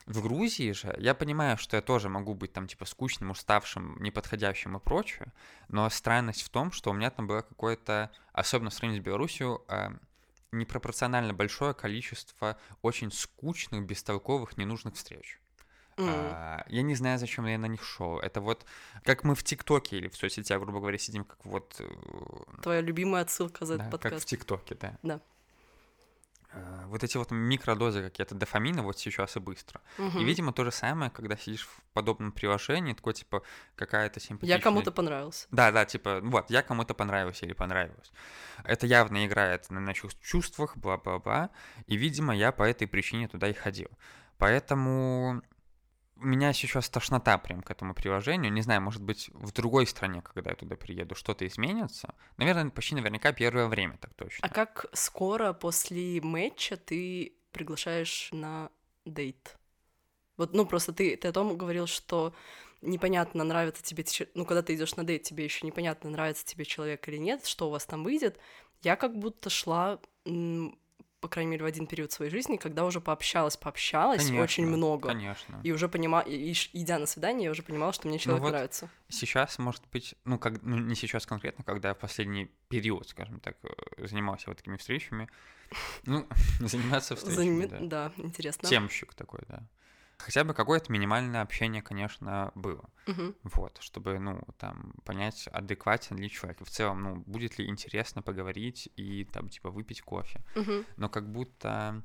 В Грузии же я понимаю, что я тоже могу быть там типа скучным, уставшим, неподходящим и прочее, но странность в том, что у меня там было какое-то, особенно в сравнении с Беларусью, э, непропорционально большое количество очень скучных, бестолковых, ненужных встреч. М. А, я не знаю, зачем я на них шел. Это вот как мы в ТикТоке или в соцсетях, грубо говоря, сидим, как вот... э, Твоя любимая отсылка за этот да, как в подкаст. ТикТоке, да. Да. Э, Вот эти вот микродозы какие-то дофамина вот сейчас и быстро. И, Мгм. видимо, то же самое, когда сидишь в подобном приложении, такой, типа, какая-то Я симпатичная... кому-то понравился. Да, да, типа, вот, я кому-то понравился или понравилась. Это явно играет на наших чувствах, бла-бла-бла. И, видимо, я по этой причине туда и ходил. Поэтому у меня сейчас тошнота прям к этому приложению. Не знаю, может быть, в другой стране, когда я туда приеду, что-то изменится. Наверное, почти наверняка первое время так точно. А как скоро после матча ты приглашаешь на дейт? Вот, ну, просто ты, ты о том говорил, что непонятно, нравится тебе... че- Ну, когда ты идешь на дейт, тебе еще непонятно, нравится тебе человек или нет, что у вас там выйдет. Я как будто шла, м, по крайней мере, в один период своей жизни, когда уже пообщалась, пообщалась Конечно, очень много. конечно. И уже понимала, и, и ш- идя на свидание, я уже понимала, что мне человек вот нравится. Сейчас, может быть, ну, как, ну, не сейчас конкретно, когда я в последний период, скажем так, э, занимался вот такими встречами. Ну, заниматься встречами, Заними- да. Да, интересно. Темщик такой, да. Хотя бы какое-то минимальное общение, конечно, было. Мгм. Вот, чтобы, ну, там, понять, адекватен ли человек. И в целом, ну, будет ли интересно поговорить и, там, типа, выпить кофе. Мгм. Но как будто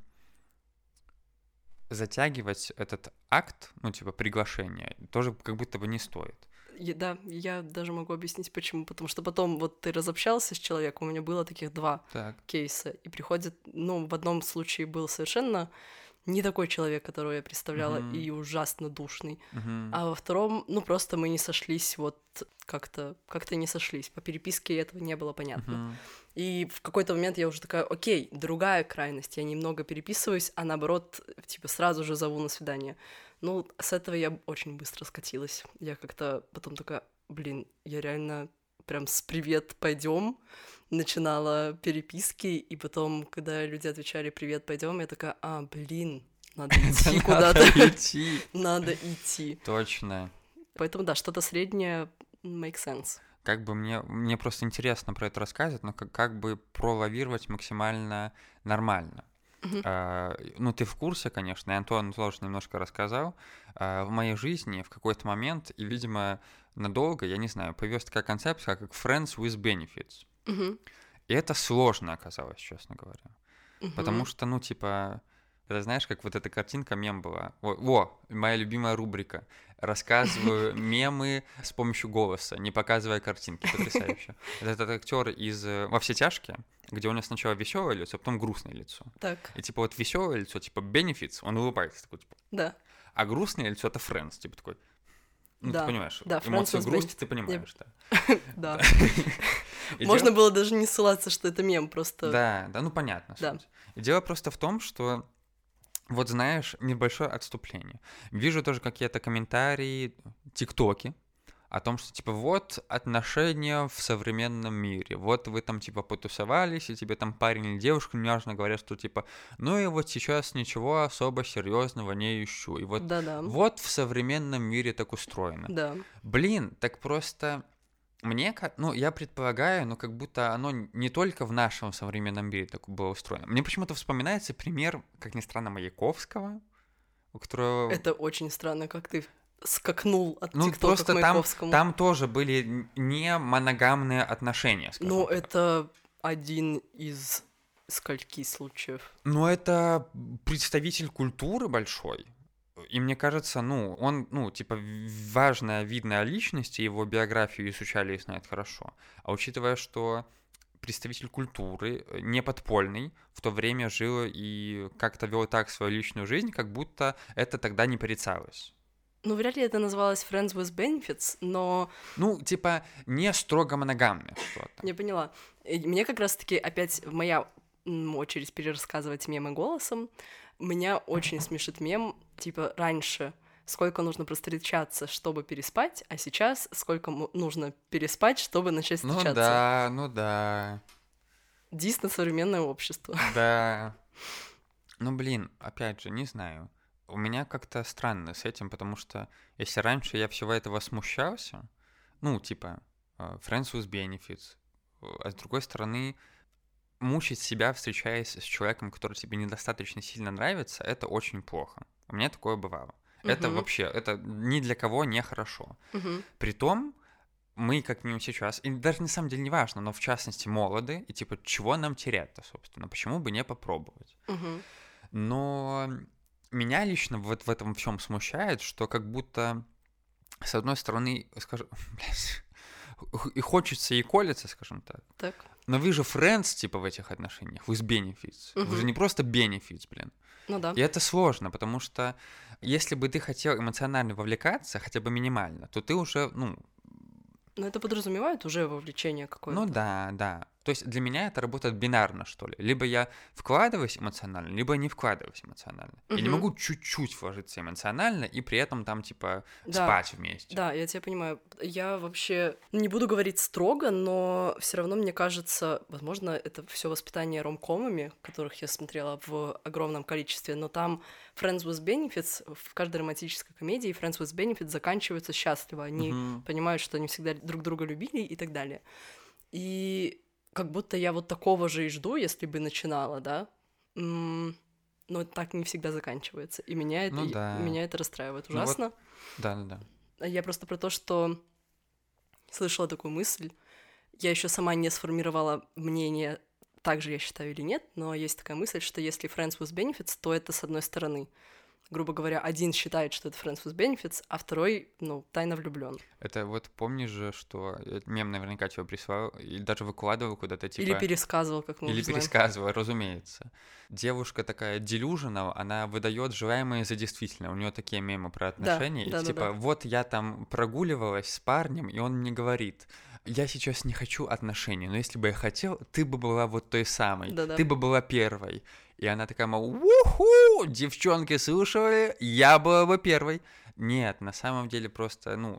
затягивать этот акт, ну, типа, приглашения, тоже как будто бы не стоит. Я- да, я даже могу объяснить, почему. Потому что потом вот ты разобщался с человеком, у меня было таких два Так. кейса, и приходит, ну, в одном случае был совершенно не такой человек, которого я представляла, Мгм. и ужасно душный. Мгм. А во втором, ну, просто мы не сошлись, вот как-то как-то не сошлись. По переписке этого не было понятно. Мгм. И в какой-то момент я уже такая, окей, другая крайность, я немного переписываюсь, а наоборот, типа, сразу же зову на свидание. Ну, с этого я очень быстро скатилась. Я как-то потом такая, блин, я реально прям с «привет, пойдем» начинала переписки, и потом, когда люди отвечали «привет, пойдем», я такая, а, блин, надо идти куда-то, Надо идти. надо идти. Точно. Поэтому, да, что-то среднее make sense. Как бы мне, мне просто интересно про это рассказывать, но как, как бы пролавировать максимально нормально. Мгм. А, ну, ты в курсе, конечно, и Антон тоже немножко рассказал. А, в моей жизни в какой-то момент, и, видимо, надолго, я не знаю, появилась такая концепция, как friends with benefits. Мгм. И это сложно оказалось, честно говоря. Мгм. Потому что, ну, типа, это знаешь, как вот эта картинка мем была. Во, во, моя любимая рубрика. Рассказываю мемы с помощью голоса, не показывая картинки. Потрясающе. Это этот актер из э, «Во все тяжкие», где у него сначала веселое лицо, а потом грустное лицо. Так, И типа вот веселое лицо, типа benefits, он улыбается такой, типа. да. А грустное лицо — это friends, типа такой. Ну, Да, ты понимаешь, да, эмоцию friends with грусти benefits. ты понимаешь, да. Да. И Можно дело- было даже не ссылаться, что это мем, просто... Да, да, ну понятно. Да. суть. И дело просто в том, что вот знаешь, небольшое отступление. Вижу тоже какие-то комментарии, тиктоки о том, что типа вот отношения в современном мире. Вот вы там типа потусовались, и тебе там парень или девушка неважно говорят, что типа ну и вот сейчас ничего особо серьезного не ищу. И вот, Да-да. вот в современном мире так устроено. Да. Блин, так просто мне, ка- ну, я предполагаю, ну, как будто оно не только в нашем современном мире так было устроено. Мне почему-то вспоминается пример, как ни странно, Маяковского, у которого... Это очень странно, как ты скакнул от Ну, ТикТока просто к там, Маяковскому. там тоже были н- не моногамные отношения, скажем Ну, так. это один из скольки случаев. Но это представитель культуры большой. И мне кажется, ну, он, ну, типа, в- важная, видная личность, и его биографию изучали и знают хорошо. А учитывая, что представитель культуры, э, не подпольный, в то время жил и как-то вел так свою личную жизнь, как будто это тогда не порицалось. Ну, вряд ли это называлось Friends with Benefits, но Ну, типа, не строго моногамное что-то. я поняла. И мне как раз-таки опять моя м, очередь перерассказывать мемы голосом. Меня очень смешит мем, типа, раньше сколько нужно простречаться, чтобы переспать, а сейчас сколько му- нужно переспать, чтобы начать Ну встречаться. да, ну да, Дис на современное общество. да. Ну, блин, опять же, не знаю. у меня как-то странно с этим, потому что если раньше я всего этого смущался, ну, типа, э, friends with benefits, э, а с другой стороны, мучить себя, встречаясь с человеком, который тебе недостаточно сильно нравится, это очень плохо. У меня такое бывало. Это Мгм. вообще, это ни для кого не хорошо. Мгм. Притом, мы как минимум сейчас, и даже на самом деле не важно, но в частности молоды, и типа, чего нам терять-то, собственно, почему бы не попробовать? Мгм. Но меня лично вот в этом всем смущает, что как будто, с одной стороны, скажем, блядь, и хочется, и колется, скажем так. Так. Но вы же friends, типа, в этих отношениях, вы с benefits. Вы же Мгм. не просто benefits, блин. Ну да. И это сложно, потому что если бы ты хотел эмоционально вовлекаться, хотя бы минимально, то ты уже, ну, Но это подразумевает уже вовлечение ну какое-то. да, да. То есть для меня это работает бинарно, что ли. Либо я вкладываюсь эмоционально, либо не вкладываюсь эмоционально. Я не Мгм. могу чуть-чуть вложиться эмоционально и при этом там, типа, Да. спать вместе. Да, я тебя понимаю. Я вообще не буду говорить строго, но все равно мне кажется, возможно, это все воспитание ромкомами, которых я смотрела в огромном количестве, но там Friends with Benefits, в каждой романтической комедии Friends with Benefits заканчиваются счастливо. Они Мгм. понимают, что они всегда друг друга любили и так далее. И как будто я вот такого же и жду, если бы начинала, да? М, Но так не всегда заканчивается. И меня это, Ну и- да. меня это расстраивает Ну вот, ужасно. да-да-да. Я просто про то, что слышала такую мысль. Я еще сама не сформировала мнение, так же я считаю или нет, но есть такая мысль, что если Friends with Benefits, то это с одной стороны. Грубо говоря, один считает, что это Friends with Benefits, а второй, ну, тайно влюблен. Это вот помнишь же, что э, мем наверняка тебе прислал, и даже выкладывал куда-то, типа... Или пересказывал, как мы Или уже знаем. пересказывал, разумеется. Девушка такая delusional, она выдает желаемое за действительное. У нее такие мемы про отношения. да, и да, типа, да. вот я там прогуливалась с парнем, и он мне говорит, я сейчас не хочу отношений, но если бы я хотел, ты бы была вот той самой, Да-да. ты бы была первой. И она такая, мол, уху, девчонки слушали, я была бы первой. Нет, на самом деле просто, ну,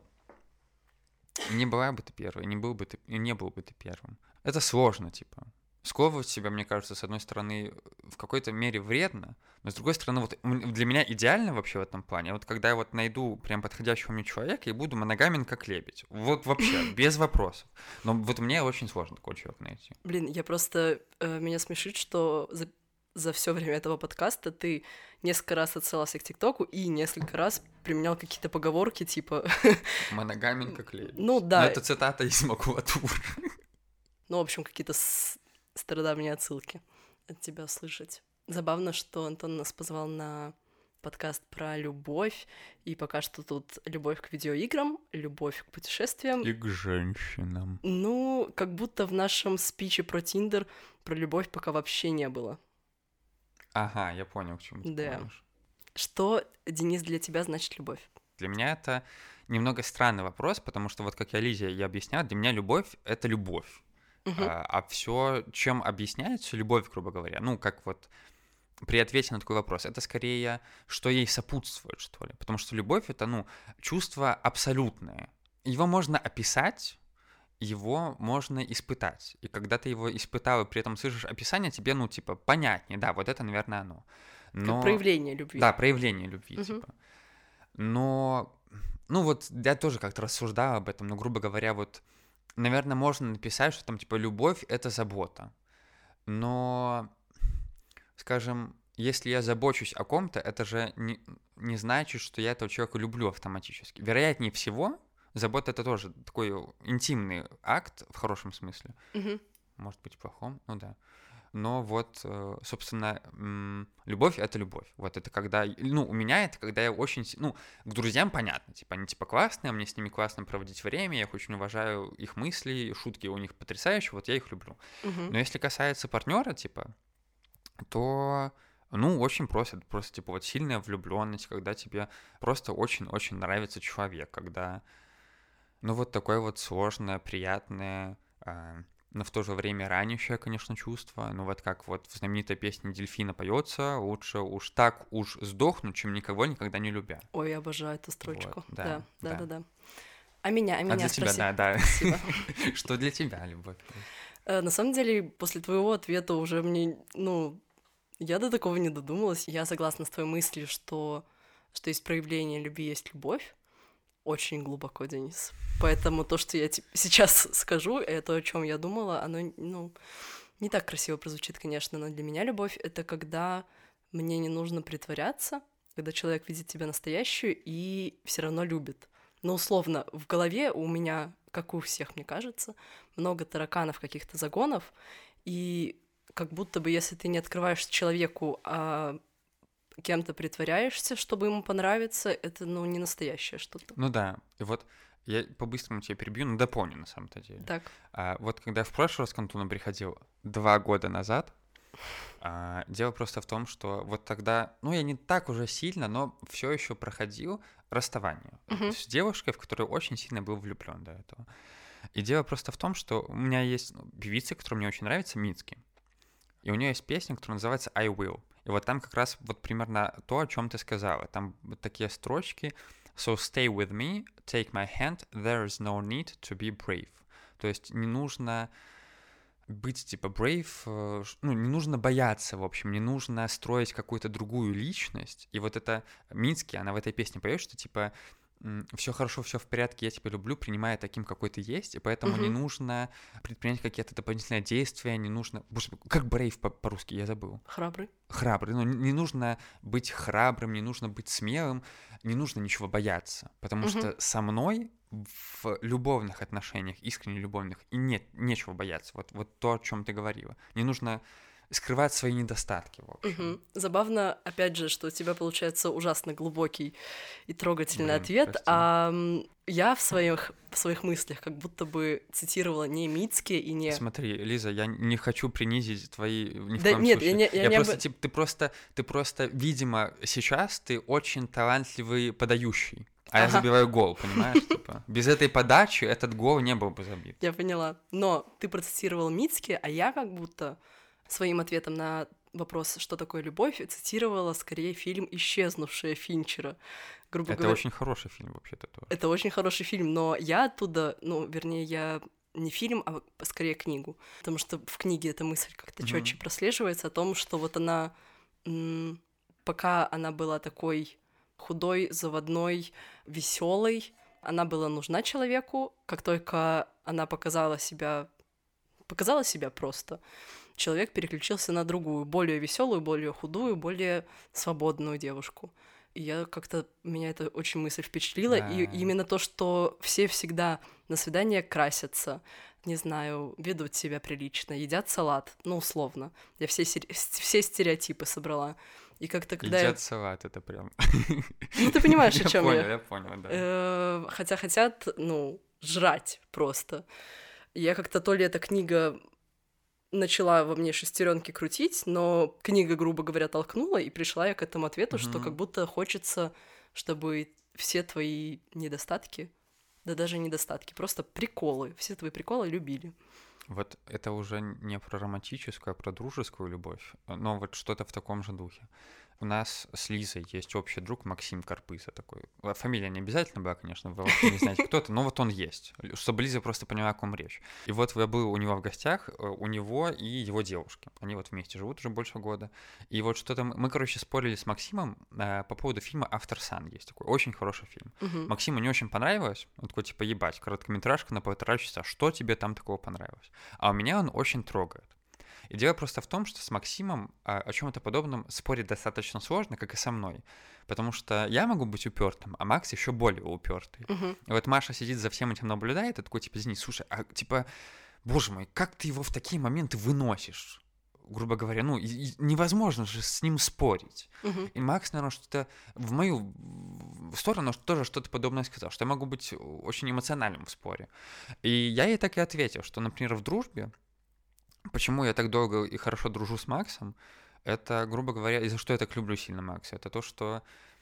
не была бы ты первой, не был бы ты, не был бы ты первым. Это сложно, типа. Сковывать себя, мне кажется, с одной стороны, в какой-то мере вредно, но с другой стороны, вот м- для меня идеально вообще в этом плане, вот когда я вот найду прям подходящего мне человека и буду моногамен как лебедь. Вот вообще, без вопросов. Но вот мне очень сложно такого человека найти. Блин, я просто... э, меня смешит, что за, за все время этого подкаста ты несколько раз отсылался к ТикТоку и несколько раз применял какие-то поговорки, типа... Моногамен как лебедь. Ну Но да, это цитата из макулатуры. ну, в общем, какие-то с- стародавние отсылки от тебя слышать. Забавно, что Антон нас позвал на подкаст про любовь, и пока что тут любовь к видеоиграм, любовь к путешествиям. И к женщинам. Ну, как будто в нашем спиче про Тиндер про любовь пока вообще не было. Ага, я понял, к чему ты Да. клонишь. Что, Денис, для тебя значит любовь? Для меня это немного странный вопрос, потому что вот как я Лизе я объяснял, для меня любовь — это любовь. Мгм. А, а все, чем объясняется любовь, грубо говоря, ну, как вот при ответе на такой вопрос, это скорее, что ей сопутствует, что ли. Потому что любовь — это, ну, чувство абсолютное. Его можно описать, его можно испытать. И когда ты его испытал и при этом слышишь описание, тебе, ну, типа, понятнее, да, вот это, наверное, оно. Как Но... проявление любви. Да, проявление любви, Мгм. типа. Но, ну вот, я тоже как-то рассуждал об этом, но, грубо говоря, вот, наверное, можно написать, что там, типа, любовь — это забота. Но, скажем, если я забочусь о ком-то, это же не, не значит, что я этого человека люблю автоматически. Вероятнее всего, забота — это тоже такой интимный акт, в хорошем смысле. Мгм. Может быть, в плохом, ну да. Но вот, э, собственно, м, любовь — это любовь. Вот это когда, ну, у меня это когда я очень, си- ну, к друзьям понятно, типа, они типа классные, мне с ними классно проводить время, я их очень уважаю, их мысли, шутки у них потрясающие, вот я их люблю. Мгм. Но если касается партнера, типа, то, ну, очень просто, просто, типа, вот сильная влюбленность, когда тебе просто очень-очень нравится человек, когда, ну, вот такое вот сложное, приятное, а, но в то же время ранящее, конечно, чувство. Ну, вот как вот в знаменитой песне Дельфина поется, лучше уж так уж сдохнуть, чем никого никогда не любя. Ой, я обожаю эту строчку. Вот, да, Да, да, да. да, да. А меня, а А меня для тебя, спроси. да, да. Спасибо. Что для тебя любовь? Э, На самом деле, после твоего ответа уже мне, ну, я до такого не додумалась. Я согласна с твоей мыслью, что что есть проявление любви, есть любовь, очень глубоко, Денис. Поэтому то, что я тебе сейчас скажу, и то, о чем я думала, оно, ну, не так красиво прозвучит, конечно, но для меня любовь — это когда мне не нужно притворяться, когда человек видит тебя настоящую и все равно любит. Но условно в голове у меня, как у всех, мне кажется, много тараканов, каких-то загонов, и как будто бы если ты не открываешься человеку, а кем-то притворяешься, чтобы ему понравиться, это, ну, не настоящее что-то. Ну да, и вот я по-быстрому тебя перебью, но дополню на самом-то деле. Так. А, вот когда я в прошлый раз к Антону приходил два года назад, а, дело просто в том, что вот тогда, ну я не так уже сильно, но все еще проходил расставание Мгм. с девушкой, в которую очень сильно был влюблен до этого. И дело просто в том, что у меня есть ну, певица, которая мне очень нравится, Мицки. И у нее есть песня, которая называется I Will. И вот там как раз вот примерно то, о чем ты сказала. Там вот такие строчки. So stay with me, take my hand, there is no need to be brave. То есть не нужно быть типа brave, э, ш- ну, не нужно бояться, в общем, не нужно строить какую-то другую личность. И вот это Мицки, она в этой песне поет, что типа все хорошо, все в порядке, я тебя люблю, принимая таким, какой ты есть, и поэтому не Мгм. нужно предпринять какие-то дополнительные действия, не нужно... Боже, как brave по- по-русски, я забыл. Храбрый. Храбрый. Ну, не не нужно быть храбрым, не нужно быть смелым, не нужно ничего бояться, потому Мгм. что со мной в любовных отношениях, искренне любовных, и нет, нечего бояться. Вот, вот то, о чем ты говорила. Не нужно скрывать свои недостатки, в общем. Мгм. Забавно, опять же, что у тебя получается ужасно глубокий и трогательный Блин, ответ, прости. а м, я в своих, в своих мыслях как будто бы цитировала не Мицки и не... Смотри, Лиза, я не хочу принизить твои ни в Да коем нет, я случае. не- я не просто, об- типа, ты просто, ты просто, видимо, сейчас ты очень талантливый подающий, а я Ага. забиваю гол, понимаешь? Типа, без этой подачи этот гол не был бы забит. Я поняла. Но ты процитировал Мицки, а я как будто своим ответом на вопрос, что такое любовь, цитировала скорее фильм «Исчезнувшая» Финчера. Грубо Это говоря, очень хороший фильм вообще-то тоже. это очень хороший фильм, но я оттуда, ну, вернее, я не фильм, а скорее книгу. Потому что в книге эта мысль как-то Мгм. четче прослеживается о том, что вот она, м, пока она была такой худой, заводной, веселой, она была нужна человеку. Как только она показала себя, показала себя просто, человек переключился на другую, более веселую, более худую, более свободную девушку. И я как-то, меня эта очень мысль впечатлила. И Да. именно то, что все всегда на свидание красятся, не знаю, ведут себя прилично, едят салат, ну, условно. Я все, сер- все стереотипы собрала. И как-то, когда я... Едят салат, это прям... Ну, ты понимаешь, о Я чем понял, я. я понял, да. Э, Хотя хотят, ну, жрать просто. И я как-то то ли эта книга начала во мне шестеренки крутить, но книга, грубо говоря, толкнула, и пришла я к этому ответу, что как Мгм. будто хочется, чтобы все твои недостатки, да даже недостатки, просто приколы, все твои приколы любили. Вот это уже не про романтическую, а про дружескую любовь, но вот что-то в таком же духе. У нас с Лизой есть общий друг Максим Карпыза такой. А фамилия не обязательно была, конечно, вы вообще не знаете, кто это, но вот он есть, чтобы Лиза просто поняла, о ком речь. И вот я был у него в гостях, э, у него и его девушки. Они вот вместе живут уже больше года. И вот что-то мы, мы, короче, спорили с Максимом э, по поводу фильма «Автор Сан». Есть такой очень хороший фильм. Мгм. Максиму не очень понравилось. Он такой, типа, ебать, короткометражка на полтора часа. Что тебе там такого понравилось? А у меня он очень трогает. И дело просто в том, что с Максимом а, о чем-то подобном спорить достаточно сложно, как и со мной. Потому что я могу быть упертым, а Макс еще более упертый. Мгм. И вот Маша сидит за всем этим наблюдает, и такой, типа, извини, слушай, а типа, боже мой, как ты его в такие моменты выносишь? Грубо говоря, ну, и- и невозможно же с ним спорить. Мгм. И Макс, наверное, что-то в мою сторону тоже что-то подобное сказал, что я могу быть очень эмоциональным в споре. И я ей так и ответил, что, например, в дружбе, почему я так долго и хорошо дружу с Максом, это, грубо говоря, и за что я так люблю сильно Макса, это то, что,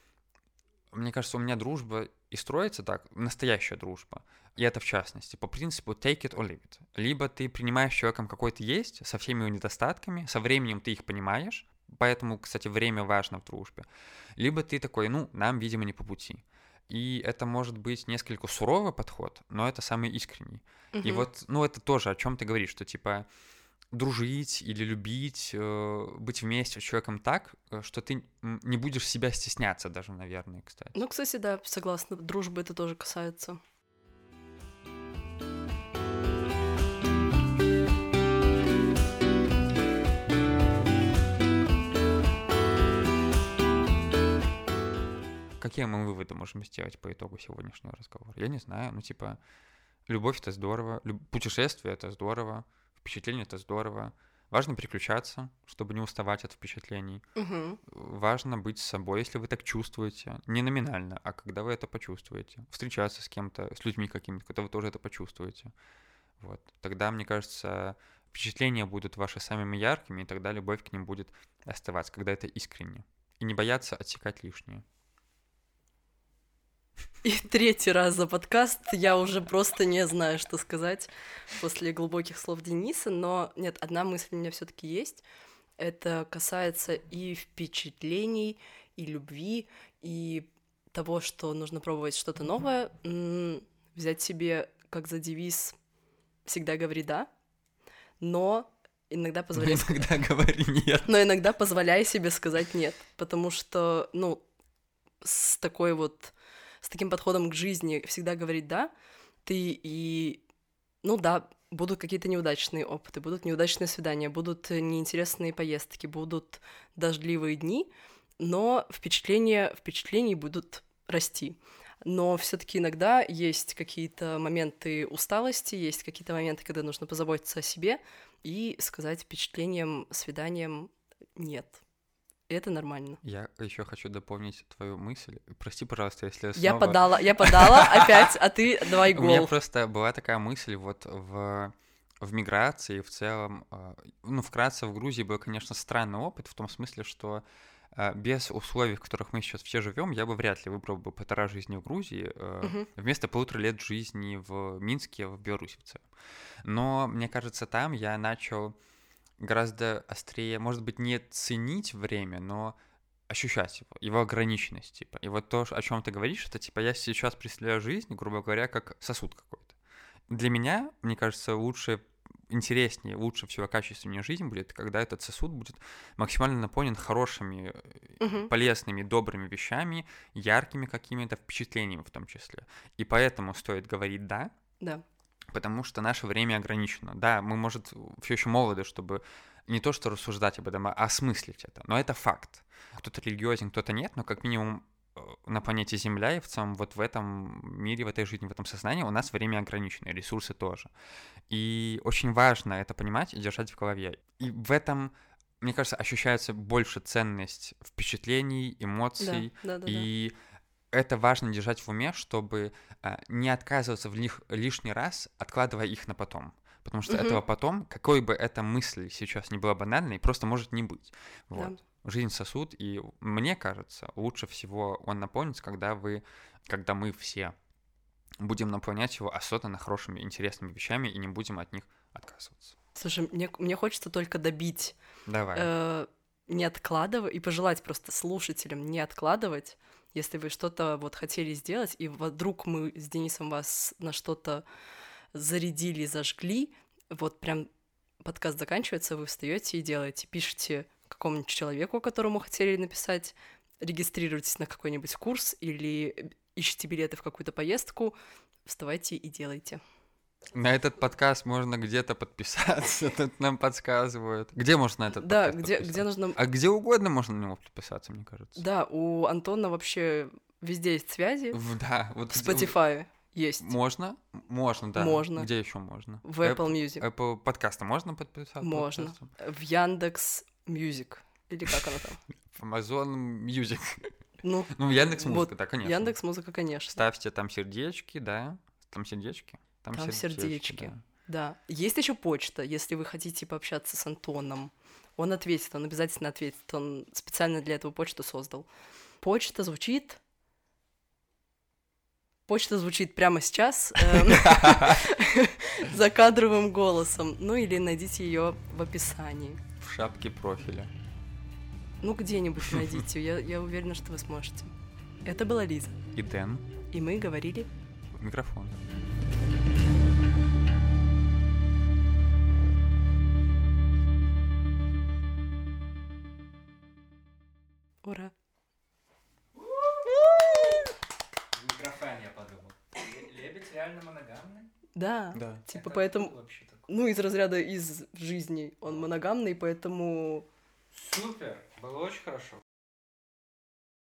мне кажется, у меня дружба и строится так, настоящая дружба, и это в частности, по принципу take it or leave it. Либо ты принимаешь человеком какой ты есть, со всеми его недостатками, со временем ты их понимаешь, поэтому, кстати, время важно в дружбе. Либо ты такой, ну, нам, видимо, не по пути. И это может быть несколько суровый подход, но это самый искренний. И Мгм. вот, ну, это тоже о чем ты говоришь, что, типа, дружить или любить, э, быть вместе с человеком так, что ты не будешь себя стесняться даже, наверное, кстати. Ну, кстати, да, согласна. Дружбы это тоже касается. Какие мы выводы можем сделать по итогу сегодняшнего разговора? Я не знаю, ну типа, любовь — это здорово, люб... путешествие — это здорово, впечатление — это здорово. Важно переключаться, чтобы не уставать от впечатлений. Угу. Важно быть с собой, если вы так чувствуете. Не номинально, а когда вы это почувствуете. Встречаться с кем-то, с людьми какими-то, когда вы тоже это почувствуете. Вот. Тогда, мне кажется, впечатления будут ваши самыми яркими, и тогда любовь к ним будет оставаться, когда это искренне. И не бояться отсекать лишнее. И третий раз за подкаст я уже просто не знаю, что сказать после глубоких слов Дениса, но нет, одна мысль у меня все-таки есть. Это касается и впечатлений, и любви, и того, что нужно пробовать что-то новое, взять себе как за девиз «всегда говори «да», но иногда позволяй... Но иногда говори «нет». Но иногда позволяй себе сказать «нет», потому что, ну, с такой вот... с таким подходом к жизни всегда говорить «да», ты и... Ну да, будут какие-то неудачные опыты, будут неудачные свидания, будут неинтересные поездки, будут дождливые дни, но впечатления, впечатления будут расти. Но все-таки иногда есть какие-то моменты усталости, есть какие-то моменты, когда нужно позаботиться о себе и сказать впечатлениям, свиданиям «нет». Это нормально. Я еще хочу дополнить твою мысль. Прости, пожалуйста, если я снова... Я подала, я подала опять, а ты давай гол. У меня просто была такая мысль вот в, в миграции в целом. Ну, вкратце, в Грузии был, конечно, странный опыт в том смысле, что без условий, в которых мы сейчас все живем, я бы вряд ли выбрал бы полтора жизни в Грузии uh-huh. вместо полутора лет жизни в Минске, в Беларуси в целом. Но, мне кажется, там я начал гораздо острее, может быть, не ценить время, но ощущать его, его ограниченность, типа. И вот то, о чем ты говоришь, это, типа, я сейчас представляю жизнь, грубо говоря, как сосуд какой-то. Для меня, мне кажется, лучше, интереснее, лучше всего качественнее жизнь будет, когда этот сосуд будет максимально наполнен хорошими, uh-huh. полезными, добрыми вещами, яркими какими-то впечатлениями в том числе. И поэтому стоит говорить «да», да. Потому что наше время ограничено. Да, мы, может, все еще молоды, чтобы не то что рассуждать об этом, а осмыслить это. Но это факт. Кто-то религиозен, кто-то нет, но как минимум на планете Земля и в целом вот в этом мире, в этой жизни, в этом сознании у нас время ограничено, ресурсы тоже. И очень важно это понимать и держать в голове. И в этом, мне кажется, ощущается больше ценность впечатлений, эмоций. Да, да, да, и это важно держать в уме, чтобы а, не отказываться в них лишний раз, откладывая их на потом. Потому что угу. этого потом, какой бы эта мысль сейчас не была банальной, просто может не быть. Вот. Да. Жизнь сосуд, и мне кажется, лучше всего он наполнится, когда вы, когда мы все будем наполнять его осознанно хорошими, интересными вещами и не будем от них отказываться. Слушай, мне, мне хочется только добить. Давай. Э, не откладывать и пожелать просто слушателям не откладывать. Если вы что-то вот хотели сделать, и вдруг мы с Денисом вас на что-то зарядили, зажгли, вот прям подкаст заканчивается, вы встаете и делаете, пишите какому-нибудь человеку, которому хотели написать, регистрируйтесь на какой-нибудь курс или ищите билеты в какую-то поездку, вставайте и делайте. На этот подкаст можно где-то подписаться, тут нам подсказывают. Где можно на этот да, подкаст где, подписаться? где нужно... А где угодно можно на него подписаться, мне кажется. Да, у Антона вообще везде есть связи. В, да. Вот в Spotify есть. Можно? Можно, да. Можно. Где еще можно? В Apple Music. Apple подкаста можно подписаться? Можно. Подкастом? В Яндекс Music. Или как она там? В Amazon Music. Ну, ну Яндекс.Музыка, вот, да, конечно. Яндекс.Музыка, конечно. Ставьте там сердечки, да. Там сердечки. Там, там сердечки, сердечки. Да. да. Есть еще почта, если вы хотите пообщаться с Антоном. Он ответит, он обязательно ответит. Он специально для этого почту создал. Почта звучит... Почта звучит прямо сейчас закадровым голосом. Ну или найдите ее в описании. В шапке профиля. Ну где-нибудь найдите. Я, я уверена, что вы сможете. Это была Лиза. И Дэн. И мы говорили в микрофон. реально моногамный? Да. Да. Типа, Это поэтому... откуда вообще такое? Ну, из разряда из жизни он моногамный, поэтому... Супер! Было очень хорошо.